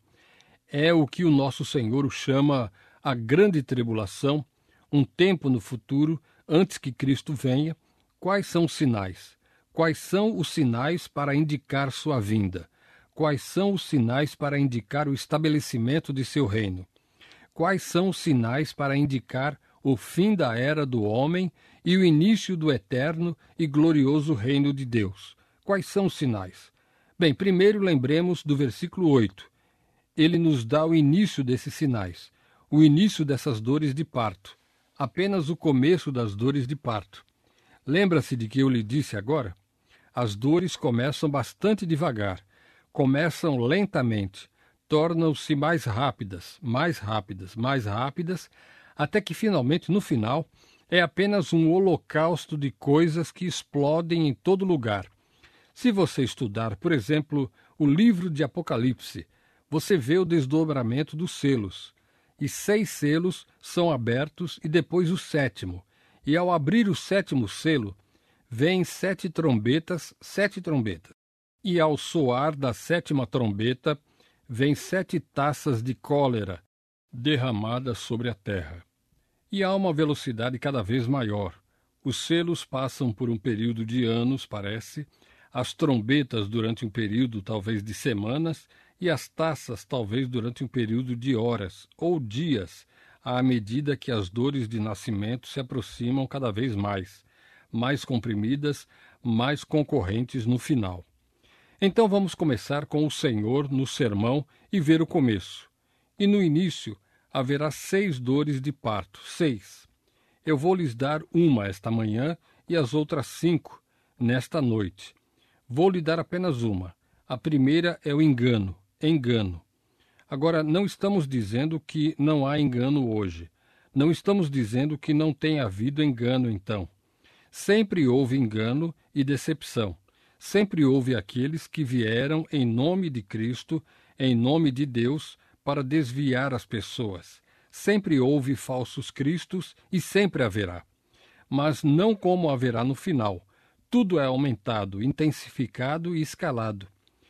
é o que o nosso Senhor chama a grande tribulação, um tempo no futuro, antes que Cristo venha. Quais são os sinais? Quais são os sinais para indicar sua vinda? Quais são os sinais para indicar o estabelecimento de seu reino? Quais são os sinais para indicar o fim da era do homem e o início do eterno e glorioso reino de Deus? Quais são os sinais? Bem, primeiro lembremos do versículo 8. Ele nos dá o início desses sinais, o início dessas dores de parto, apenas o começo das dores de parto. Lembra-se de que eu lhe disse agora? As dores começam bastante devagar, começam lentamente, tornam-se mais rápidas, até que finalmente, no final, é apenas um holocausto de coisas que explodem em todo lugar. Se você estudar, por exemplo, o livro de Apocalipse, você vê o desdobramento dos selos. E 6 selos são abertos e depois o 7º. E ao abrir o 7º selo, vêm 7 trombetas, 7 trombetas. E ao soar da 7ª trombeta, vêm 7 taças de cólera derramadas sobre a terra. E há uma velocidade cada vez maior. Os selos passam por um período de anos, parece, as trombetas durante um período talvez de semanas e as taças talvez durante um período de horas ou dias, à medida que as dores de nascimento se aproximam cada vez mais comprimidas, mais concorrentes no final. Então vamos começar com o Senhor no sermão e ver o começo. E no início haverá 6 dores de parto, 6. Eu vou lhes dar uma esta manhã e as outras 5 nesta noite. Vou lhe dar apenas uma. A primeira é o engano. Agora, não estamos dizendo que não há engano hoje. Não estamos dizendo que não tenha havido engano, então. Sempre houve engano e decepção. Sempre houve aqueles que vieram em nome de Cristo, em nome de Deus, para desviar as pessoas. Sempre houve falsos cristos e sempre haverá. Mas não como haverá no final. Tudo é aumentado, intensificado e escalado.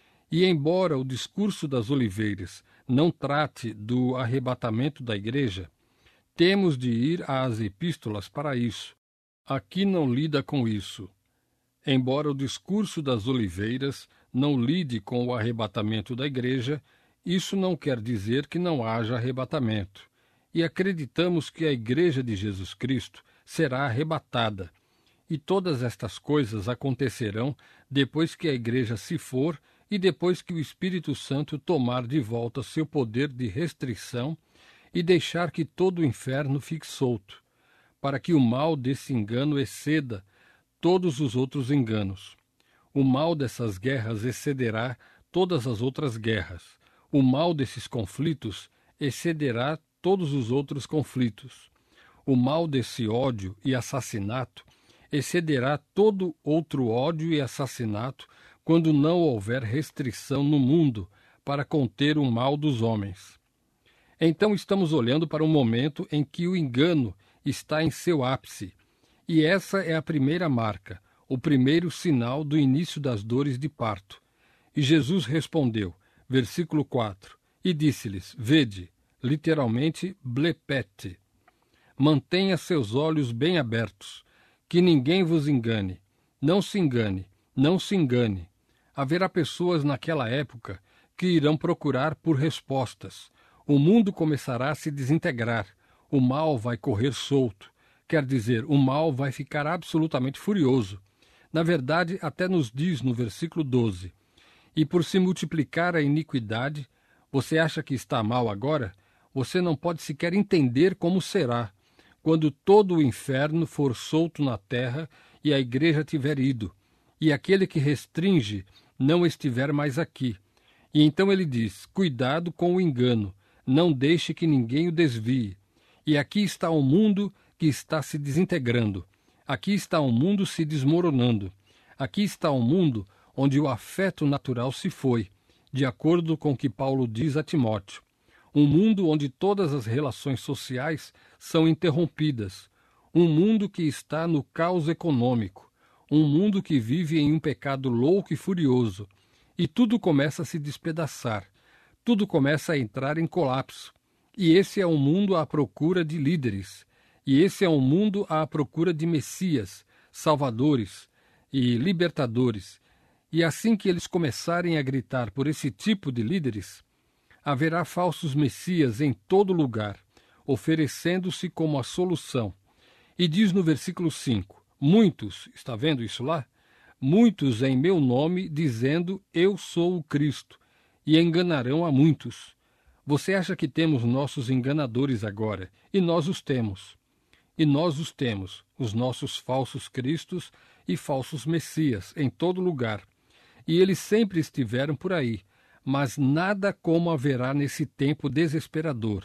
E embora o discurso das oliveiras não trate do arrebatamento da igreja, temos de ir às epístolas para isso. Aqui não lida com isso. Embora o discurso das oliveiras não lide com o arrebatamento da igreja, isso não quer dizer que não haja arrebatamento. E acreditamos que a igreja de Jesus Cristo será arrebatada. E todas estas coisas acontecerão depois que a igreja se for e depois que o Espírito Santo tomar de volta seu poder de restrição e deixar que todo o inferno fique solto, para que o mal desse engano exceda todos os outros enganos. O mal dessas guerras excederá todas as outras guerras. O mal desses conflitos excederá todos os outros conflitos. O mal desse ódio e assassinato excederá todo outro ódio e assassinato quando não houver restrição no mundo para conter o mal dos homens. Então estamos olhando para um momento em que o engano está em seu ápice, e essa é a primeira marca, o primeiro sinal do início das dores de parto. E Jesus respondeu, versículo 4, e disse-lhes, vede, literalmente, blepete, mantenha seus olhos bem abertos, que ninguém vos engane. Não se engane, não se engane. Haverá pessoas naquela época que irão procurar por respostas. O mundo começará a se desintegrar. O mal vai correr solto. Quer dizer, o mal vai ficar absolutamente furioso. Na verdade, até nos diz no versículo 12, e por se multiplicar a iniquidade, você acha que está mal agora? Você não pode sequer entender como será quando todo o inferno for solto na terra e a igreja tiver ido, e aquele que restringe não estiver mais aqui. E então ele diz, cuidado com o engano, não deixe que ninguém o desvie. E aqui está o mundo que está se desintegrando. Aqui está o mundo se desmoronando. Aqui está o mundo onde o afeto natural se foi, de acordo com o que Paulo diz a Timóteo. Um mundo onde todas as relações sociais são interrompidas. Um mundo que está no caos econômico. Um mundo que vive em um pecado louco e furioso. E tudo começa a se despedaçar. Tudo começa a entrar em colapso. E esse é um mundo à procura de líderes. E esse é um mundo à procura de messias, salvadores e libertadores. E assim que eles começarem a gritar por esse tipo de líderes, haverá falsos messias em todo lugar, oferecendo-se como a solução. E diz no versículo 5, muitos, está vendo isso lá? Muitos em meu nome, dizendo, eu sou o Cristo, e enganarão a muitos. Você acha que temos nossos enganadores agora, e nós os temos. E nós os temos, os nossos falsos cristos e falsos messias, em todo lugar. E eles sempre estiveram por aí, mas nada como haverá nesse tempo desesperador.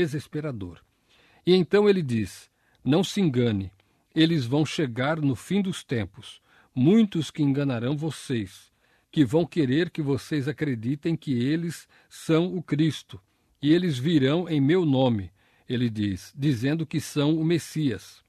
E então ele diz, não se engane, eles vão chegar no fim dos tempos. muitos que enganarão vocês, que vão querer que vocês acreditem que eles são o Cristo, e eles virão em meu nome, ele diz, dizendo que são o Messias.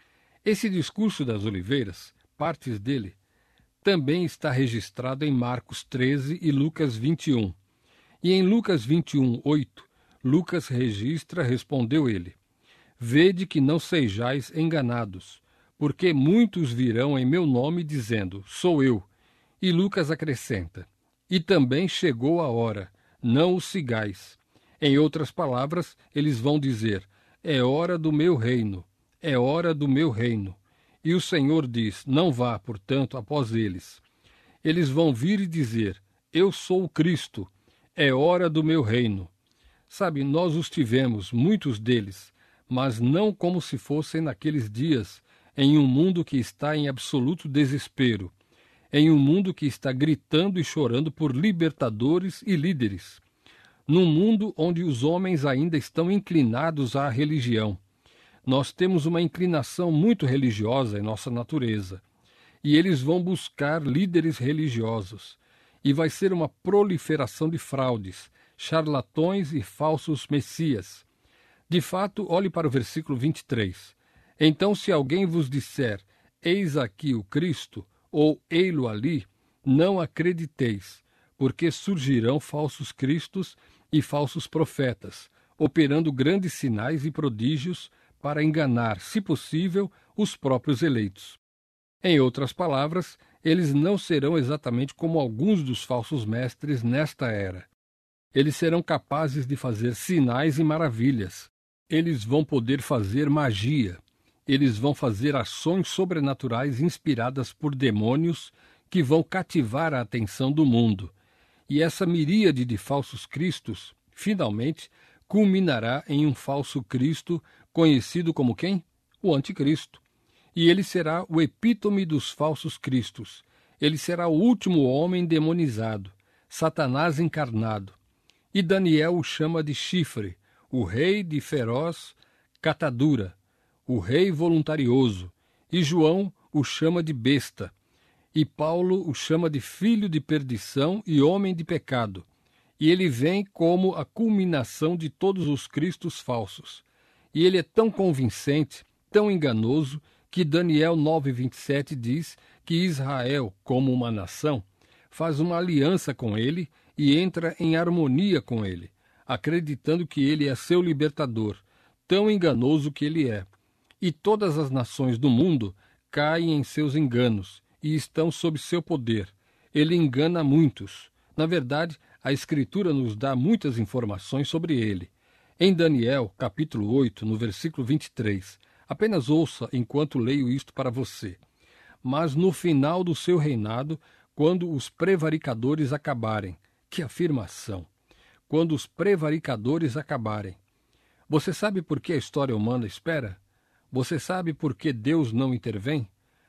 Esse discurso das oliveiras, partes dele, também está registrado em Marcos 13 e Lucas 21. E em Lucas 21, 8, Lucas registra, respondeu ele: Vede que não sejais enganados, porque muitos virão em meu nome dizendo, sou eu. E Lucas acrescenta, e também chegou a hora, não os sigais. Em outras palavras, eles vão dizer, é hora do meu reino, é hora do meu reino. E o Senhor diz, não vá, portanto, após eles. Eles vão vir e dizer, eu sou o Cristo, é hora do meu reino. Sabe, nós os tivemos, muitos deles, mas não como se fossem naqueles dias, em um mundo que está em absoluto desespero, em um mundo que está gritando e chorando por libertadores e líderes, num mundo onde os homens ainda estão inclinados à religião. Nós temos uma inclinação muito religiosa em nossa natureza, e eles vão buscar líderes religiosos, e vai ser uma proliferação de fraudes, charlatões e falsos messias. De fato, olhe para o versículo 23. Então, se alguém vos disser, eis aqui o Cristo, ou ei-lo ali, não acrediteis, porque surgirão falsos cristos e falsos profetas, operando grandes sinais e prodígios para enganar, se possível, os próprios eleitos. Em outras palavras, eles não serão exatamente como alguns dos falsos mestres nesta era. Eles serão capazes de fazer sinais e maravilhas. Eles vão poder fazer magia. Eles vão fazer ações sobrenaturais inspiradas por demônios que vão cativar a atenção do mundo. E essa miríade de falsos cristos, finalmente, culminará em um falso Cristo conhecido como quem? O Anticristo. E ele será o epítome dos falsos cristos. Ele será o último homem demonizado, Satanás encarnado. E Daniel o chama de chifre, o rei de feroz catadura, o rei voluntarioso, e João o chama de besta, e Paulo o chama de filho de perdição e homem de pecado, e ele vem como a culminação de todos os cristos falsos. E ele é tão convincente, tão enganoso, que Daniel 9:27 diz que Israel, como uma nação, faz uma aliança com ele e entra em harmonia com ele, acreditando que ele é seu libertador, tão enganoso que ele é. E todas as nações do mundo caem em seus enganos e estão sob seu poder. Ele engana muitos. Na verdade, a Escritura nos dá muitas informações sobre ele. Em Daniel, capítulo 8, no versículo 23, apenas ouça enquanto leio isto para você. Mas no final do seu reinado, quando os prevaricadores acabarem. Que afirmação! Quando os prevaricadores acabarem. Você sabe por que a história humana espera? Você sabe por que Deus não intervém?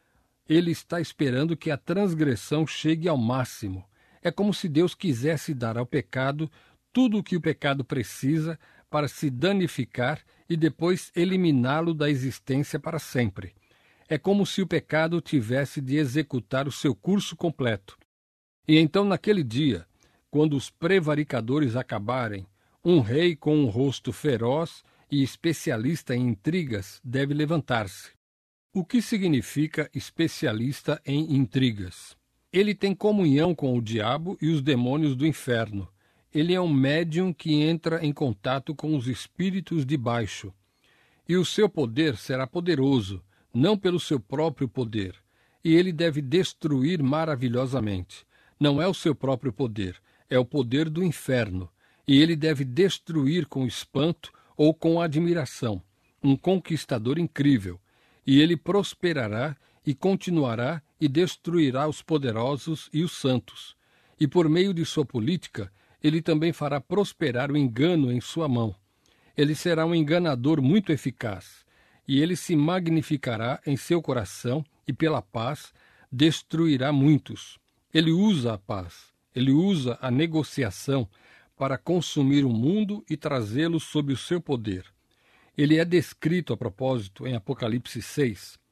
Ele está esperando que a transgressão chegue ao máximo. É como se Deus quisesse dar ao pecado tudo o que o pecado precisa para se danificar e depois eliminá-lo da existência para sempre. É como se o pecado tivesse de executar o seu curso completo. E então, naquele dia, quando os prevaricadores acabarem, um rei com um rosto feroz e especialista em intrigas deve levantar-se. O que significa especialista em intrigas? Ele tem comunhão com o diabo e os demônios do inferno. Ele é um médium que entra em contato com os espíritos de baixo. E o seu poder será poderoso, não pelo seu próprio poder. E ele deve destruir maravilhosamente. Não é o seu próprio poder, é o poder do inferno. E ele deve destruir com espanto ou com admiração. Um conquistador incrível. E ele prosperará e continuará e destruirá os poderosos e os santos. E por meio de sua política, ele também fará prosperar o engano em sua mão. Ele será um enganador muito eficaz, e ele se magnificará em seu coração e pela paz destruirá muitos. Ele usa a paz, ele usa a negociação para consumir o mundo e trazê-lo sob o seu poder. Ele é descrito, a propósito, em Apocalipse 6.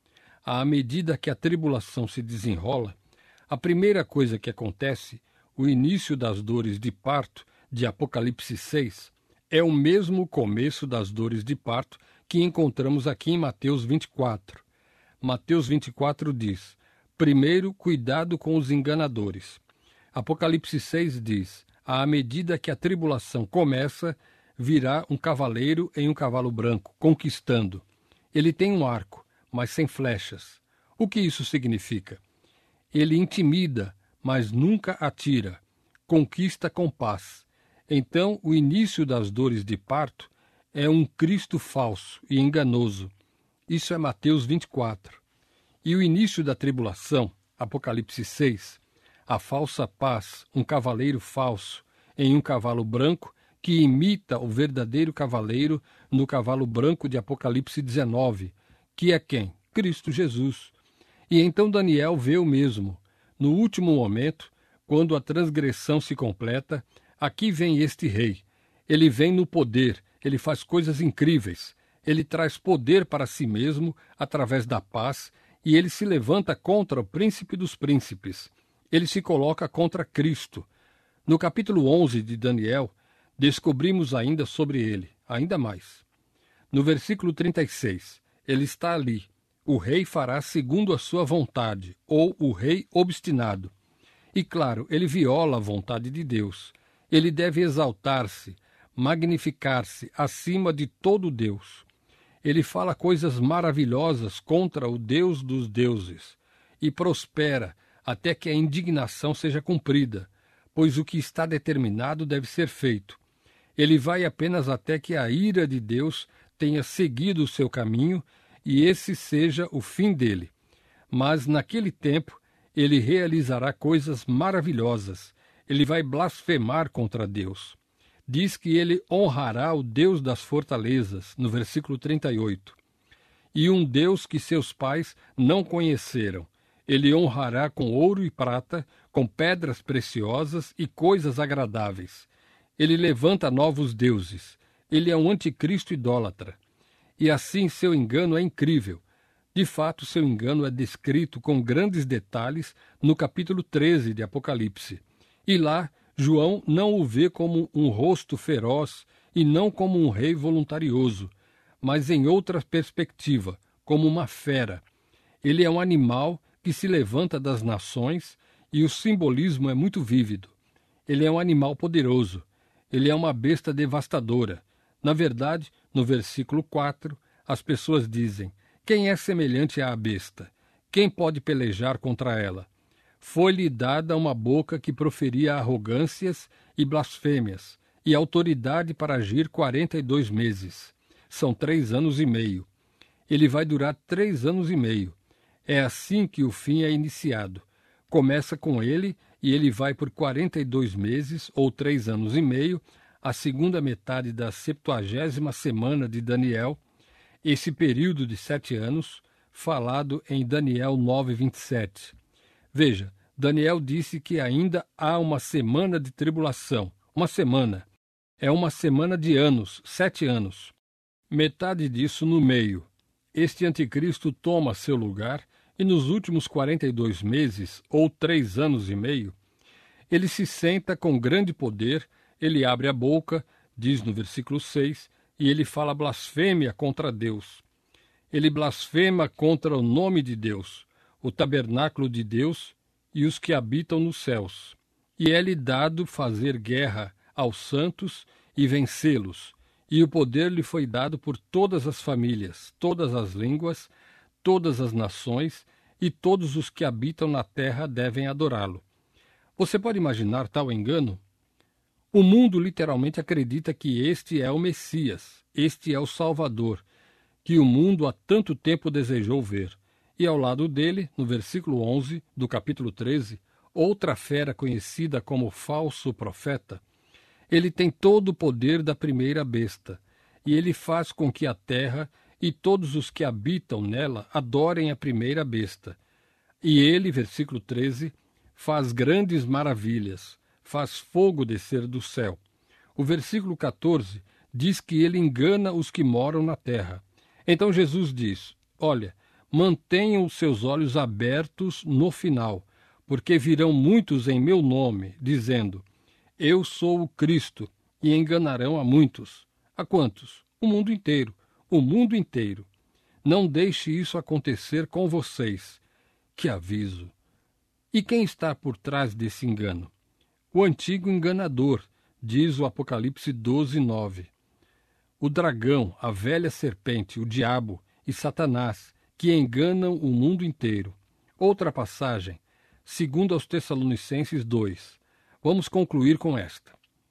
à medida que a tribulação se desenrola, a primeira coisa que acontece, o início das dores de parto de Apocalipse 6, é o mesmo começo das dores de parto que encontramos aqui em Mateus 24. Mateus 24 diz: primeiro, cuidado com os enganadores. Apocalipse 6 diz: à medida que a tribulação começa, virá um cavaleiro em um cavalo branco, conquistando. Ele tem um arco, mas sem flechas. O que isso significa? Ele intimida, mas nunca atira. Conquista com paz. Então, o início das dores de parto é um Cristo falso e enganoso. Isso é Mateus 24. E o início da tribulação, Apocalipse 6, a falsa paz, um cavaleiro falso em um cavalo branco que imita o verdadeiro cavaleiro no cavalo branco de Apocalipse 19, que é quem? Cristo Jesus. E então Daniel vê o mesmo. No último momento, quando a transgressão se completa, aqui vem este rei. Ele vem no poder, ele faz coisas incríveis. Ele traz poder para si mesmo através da paz e ele se levanta contra o príncipe dos príncipes. Ele se coloca contra Cristo. No capítulo 11 de Daniel, descobrimos ainda sobre ele, ainda mais. No versículo 36, ele está ali. O rei fará segundo a sua vontade, ou o rei obstinado. E claro, ele viola a vontade de Deus. Ele deve exaltar-se, magnificar-se acima de todo Deus. Ele fala coisas maravilhosas contra o Deus dos deuses e prospera até que a indignação seja cumprida, pois o que está determinado deve ser feito. Ele vai apenas até que a ira de Deus tenha seguido o seu caminho e esse seja o fim dele. Mas naquele tempo ele realizará coisas maravilhosas. Ele vai blasfemar contra Deus. Diz que ele honrará o Deus das fortalezas, no versículo 38. E um Deus que seus pais não conheceram. Ele honrará com ouro e prata, com pedras preciosas e coisas agradáveis. Ele levanta novos deuses. Ele é um anticristo idólatra. E assim seu engano é incrível. De fato, seu engano é descrito com grandes detalhes no capítulo 13 de Apocalipse. E lá, João não o vê como um rosto feroz e não como um rei voluntarioso, mas em outra perspectiva, como uma fera. Ele é um animal que se levanta das nações e o simbolismo é muito vívido. Ele é um animal poderoso. Ele é uma besta devastadora. Na verdade, no versículo 4, as pessoas dizem: quem é semelhante à besta? Quem pode pelejar contra ela? Foi-lhe dada uma boca que proferia arrogâncias e blasfêmias, e autoridade para agir 42 meses. São 3 anos e meio. Ele vai durar 3 anos e meio. É assim que o fim é iniciado. Começa com ele e ele vai por 42 meses, ou 3 anos e meio, a segunda metade da 70ª semana de Daniel, esse período de 7 anos, falado em Daniel 9:27. Veja, Daniel disse que ainda há uma semana de tribulação. Uma semana. É uma semana de anos, 7 anos. Metade disso no meio. Este anticristo toma seu lugar e nos últimos 42 meses, ou 3 anos e meio, ele se senta com grande poder, ele abre a boca, diz no versículo 6, e ele fala blasfêmia contra Deus. Ele blasfema contra o nome de Deus, o tabernáculo de Deus e os que habitam nos céus. E é-lhe dado fazer guerra aos santos e vencê-los. E o poder lhe foi dado por todas as famílias, todas as línguas, todas as nações e todos os que habitam na terra devem adorá-lo. Você pode imaginar tal engano? O mundo literalmente acredita que este é o Messias, este é o Salvador, que o mundo há tanto tempo desejou ver. E ao lado dele, no versículo 11 do capítulo 13, outra fera conhecida como falso profeta, ele tem todo o poder da primeira besta, e ele faz com que a terra e todos os que habitam nela adorem a primeira besta. E ele, versículo 13, faz grandes maravilhas, faz fogo descer do céu. O versículo 14 diz que ele engana os que moram na terra. Então Jesus diz: olha, mantenham os seus olhos abertos no final, porque virão muitos em meu nome, dizendo: Eu sou o Cristo, e enganarão a muitos. A quantos? O mundo inteiro. O mundo inteiro. Não deixe isso acontecer com vocês. Que aviso! E quem está por trás desse engano? O antigo enganador, diz o Apocalipse 12:9. O dragão, a velha serpente, o diabo e Satanás, que enganam o mundo inteiro. Outra passagem, 2 aos Tessalonicenses 2. Vamos concluir com esta.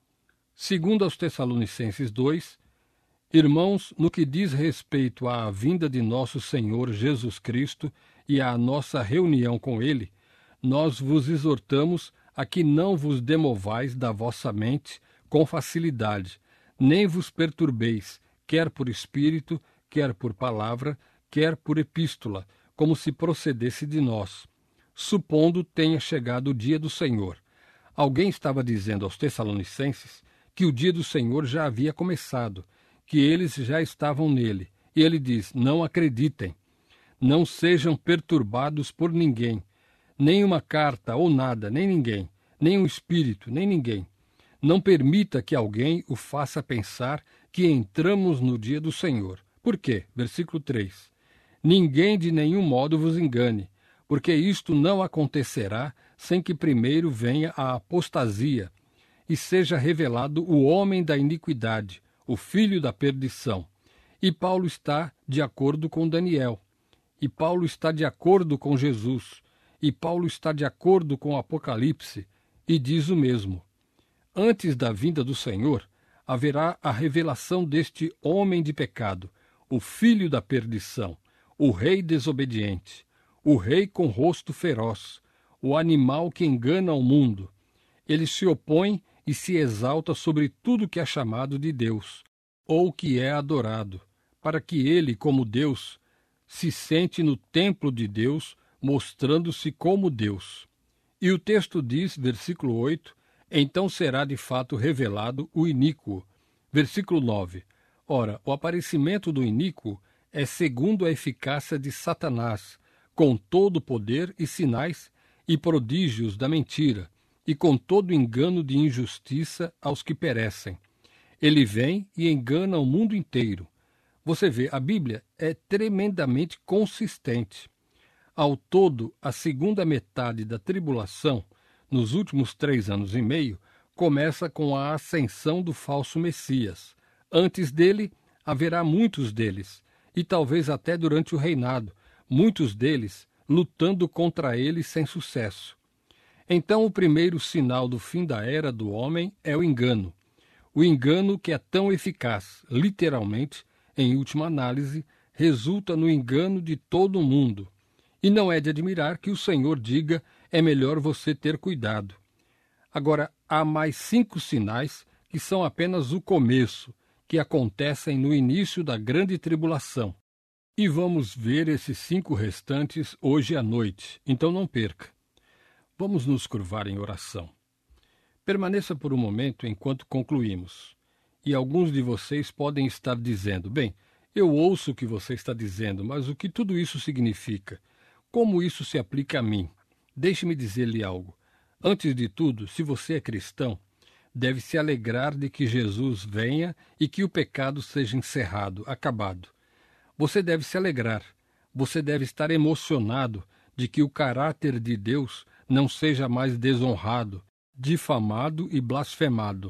2 aos Tessalonicenses 2, irmãos, no que diz respeito à vinda de nosso Senhor Jesus Cristo e à nossa reunião com Ele, nós vos exortamos a que não vos demovais da vossa mente com facilidade, nem vos perturbeis, quer por espírito, quer por palavra, quer por epístola, como se procedesse de nós, supondo tenha chegado o dia do Senhor. Alguém estava dizendo aos Tessalonicenses que o dia do Senhor já havia começado, que eles já estavam nele. E ele diz: não acreditem, não sejam perturbados por ninguém, nem uma carta ou nada, nem ninguém, nem um espírito, nem ninguém. Não permita que alguém o faça pensar que entramos no dia do Senhor. Por quê? Versículo 3. Ninguém de nenhum modo vos engane, porque isto não acontecerá sem que primeiro venha a apostasia e seja revelado o homem da iniquidade, o filho da perdição. E Paulo está de acordo com Daniel. E Paulo está de acordo com Jesus. E Paulo está de acordo com o Apocalipse e diz o mesmo. Antes da vinda do Senhor, haverá a revelação deste homem de pecado, o filho da perdição, o rei desobediente, o rei com rosto feroz, o animal que engana o mundo. Ele se opõe e se exalta sobre tudo que é chamado de Deus, ou que é adorado, para que ele, como Deus, se sente no templo de Deus, mostrando-se como Deus. E o texto diz, versículo 8, então será de fato revelado o iníquo. Versículo 9, ora, o aparecimento do iníquo é segundo a eficácia de Satanás, com todo o poder e sinais e prodígios da mentira, e com todo engano de injustiça aos que perecem. Ele vem e engana o mundo inteiro. Você vê, a Bíblia é tremendamente consistente. Ao todo, a segunda metade da tribulação, nos últimos 3 anos e meio, começa com a ascensão do falso Messias. Antes dele, haverá muitos deles, e talvez até durante o reinado, muitos deles lutando contra ele sem sucesso. Então, o primeiro sinal do fim da era do homem é o engano. O engano que é tão eficaz, literalmente, em última análise, resulta no engano de todo o mundo. E não é de admirar que o Senhor diga: é melhor você ter cuidado. Agora, há mais 5 sinais que são apenas o começo, que acontecem no início da grande tribulação. E vamos ver esses 5 restantes hoje à noite, então não perca. Vamos nos curvar em oração. Permaneça por um momento enquanto concluímos. E alguns de vocês podem estar dizendo: bem, eu ouço o que você está dizendo, mas o que tudo isso significa? Como isso se aplica a mim? Deixe-me dizer-lhe algo. Antes de tudo, se você é cristão, deve se alegrar de que Jesus venha e que o pecado seja encerrado, acabado. Você deve se alegrar. Você deve estar emocionado de que o caráter de Deus não seja mais desonrado, difamado e blasfemado.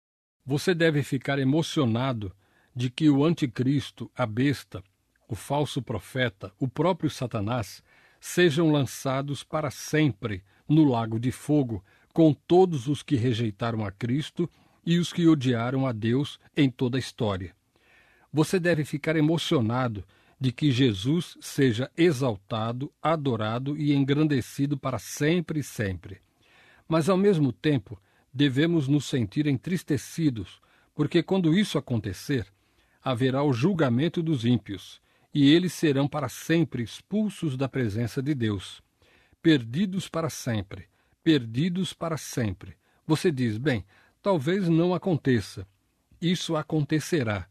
Você deve ficar emocionado de que o anticristo, a besta, o falso profeta, o próprio Satanás, sejam lançados para sempre no lago de fogo, com todos os que rejeitaram a Cristo e os que odiaram a Deus em toda a história. Você deve ficar emocionado de que Jesus seja exaltado, adorado e engrandecido para sempre e sempre. Mas, ao mesmo tempo, devemos nos sentir entristecidos, porque quando isso acontecer, haverá o julgamento dos ímpios, e eles serão para sempre expulsos da presença de Deus. Perdidos para sempre, perdidos para sempre. Você diz: bem, talvez não aconteça. Isso acontecerá.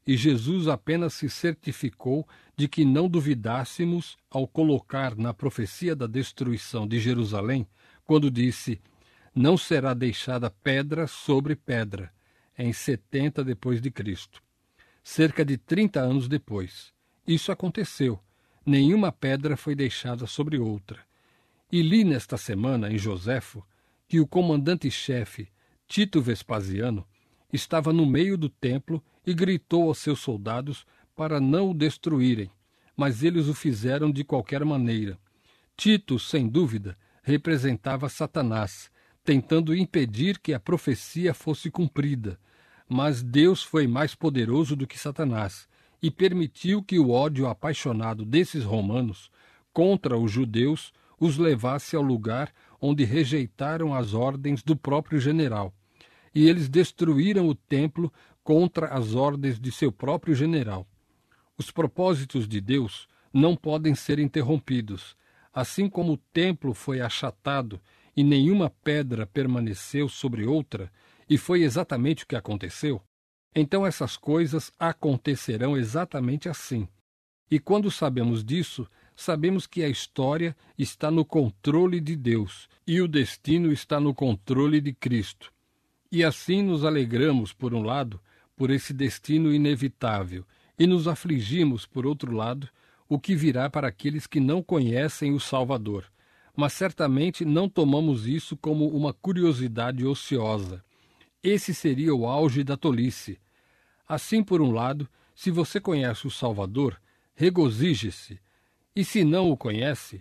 e Jesus apenas se certificou de que não duvidássemos ao colocar na profecia da destruição de Jerusalém, quando disse: não será deixada pedra sobre pedra, em 70 depois de Cristo. Cerca de 30 anos depois. Isso aconteceu. Nenhuma pedra foi deixada sobre outra. E li nesta semana, em Joséfo, que o comandante-chefe, Tito Vespasiano, estava no meio do templo e gritou aos seus soldados para não o destruírem, mas eles o fizeram de qualquer maneira. Tito, sem dúvida, representava Satanás, tentando impedir que a profecia fosse cumprida, mas Deus foi mais poderoso do que Satanás e permitiu que o ódio apaixonado desses romanos contra os judeus os levasse ao lugar onde rejeitaram as ordens do próprio general. E eles destruíram o templo contra as ordens de seu próprio general. Os propósitos de Deus não podem ser interrompidos. Assim como o templo foi achatado e nenhuma pedra permaneceu sobre outra, e foi exatamente o que aconteceu, então essas coisas acontecerão exatamente assim. E quando sabemos disso, sabemos que a história está no controle de Deus e o destino está no controle de Cristo. E assim nos alegramos, por um lado, por esse destino inevitável, e nos afligimos, por outro lado, o que virá para aqueles que não conhecem o Salvador. Mas certamente não tomamos isso como uma curiosidade ociosa. Esse seria o auge da tolice. Assim, por um lado, se você conhece o Salvador, regozije-se. E se não o conhece,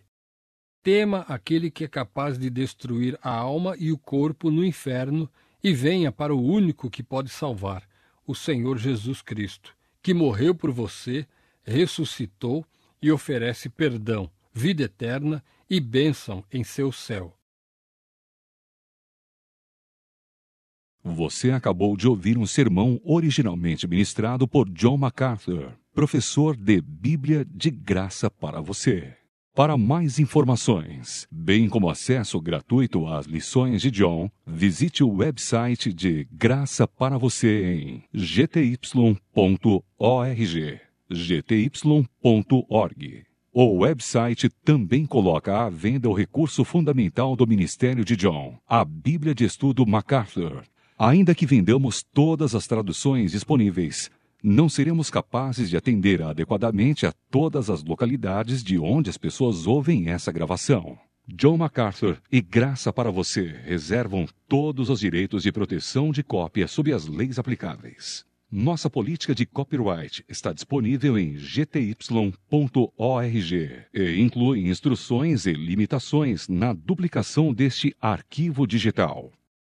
tema aquele que é capaz de destruir a alma e o corpo no inferno e venha para o único que pode salvar, o Senhor Jesus Cristo, que morreu por você, ressuscitou e oferece perdão, vida eterna e bênção em seu céu. Você acabou de ouvir um sermão originalmente ministrado por John MacArthur, professor de Bíblia de graça para você. Para mais informações, bem como acesso gratuito às lições de John, visite o website de Graça para Você em gty.org. gty.org. O website também coloca à venda o recurso fundamental do ministério de John, a Bíblia de Estudo MacArthur. Ainda que vendamos todas as traduções disponíveis, não seremos capazes de atender adequadamente a todas as localidades de onde as pessoas ouvem essa gravação. John MacArthur e Graça para Você reservam todos os direitos de proteção de cópia sob as leis aplicáveis. Nossa política de copyright está disponível em gty.org e inclui instruções e limitações na duplicação deste arquivo digital.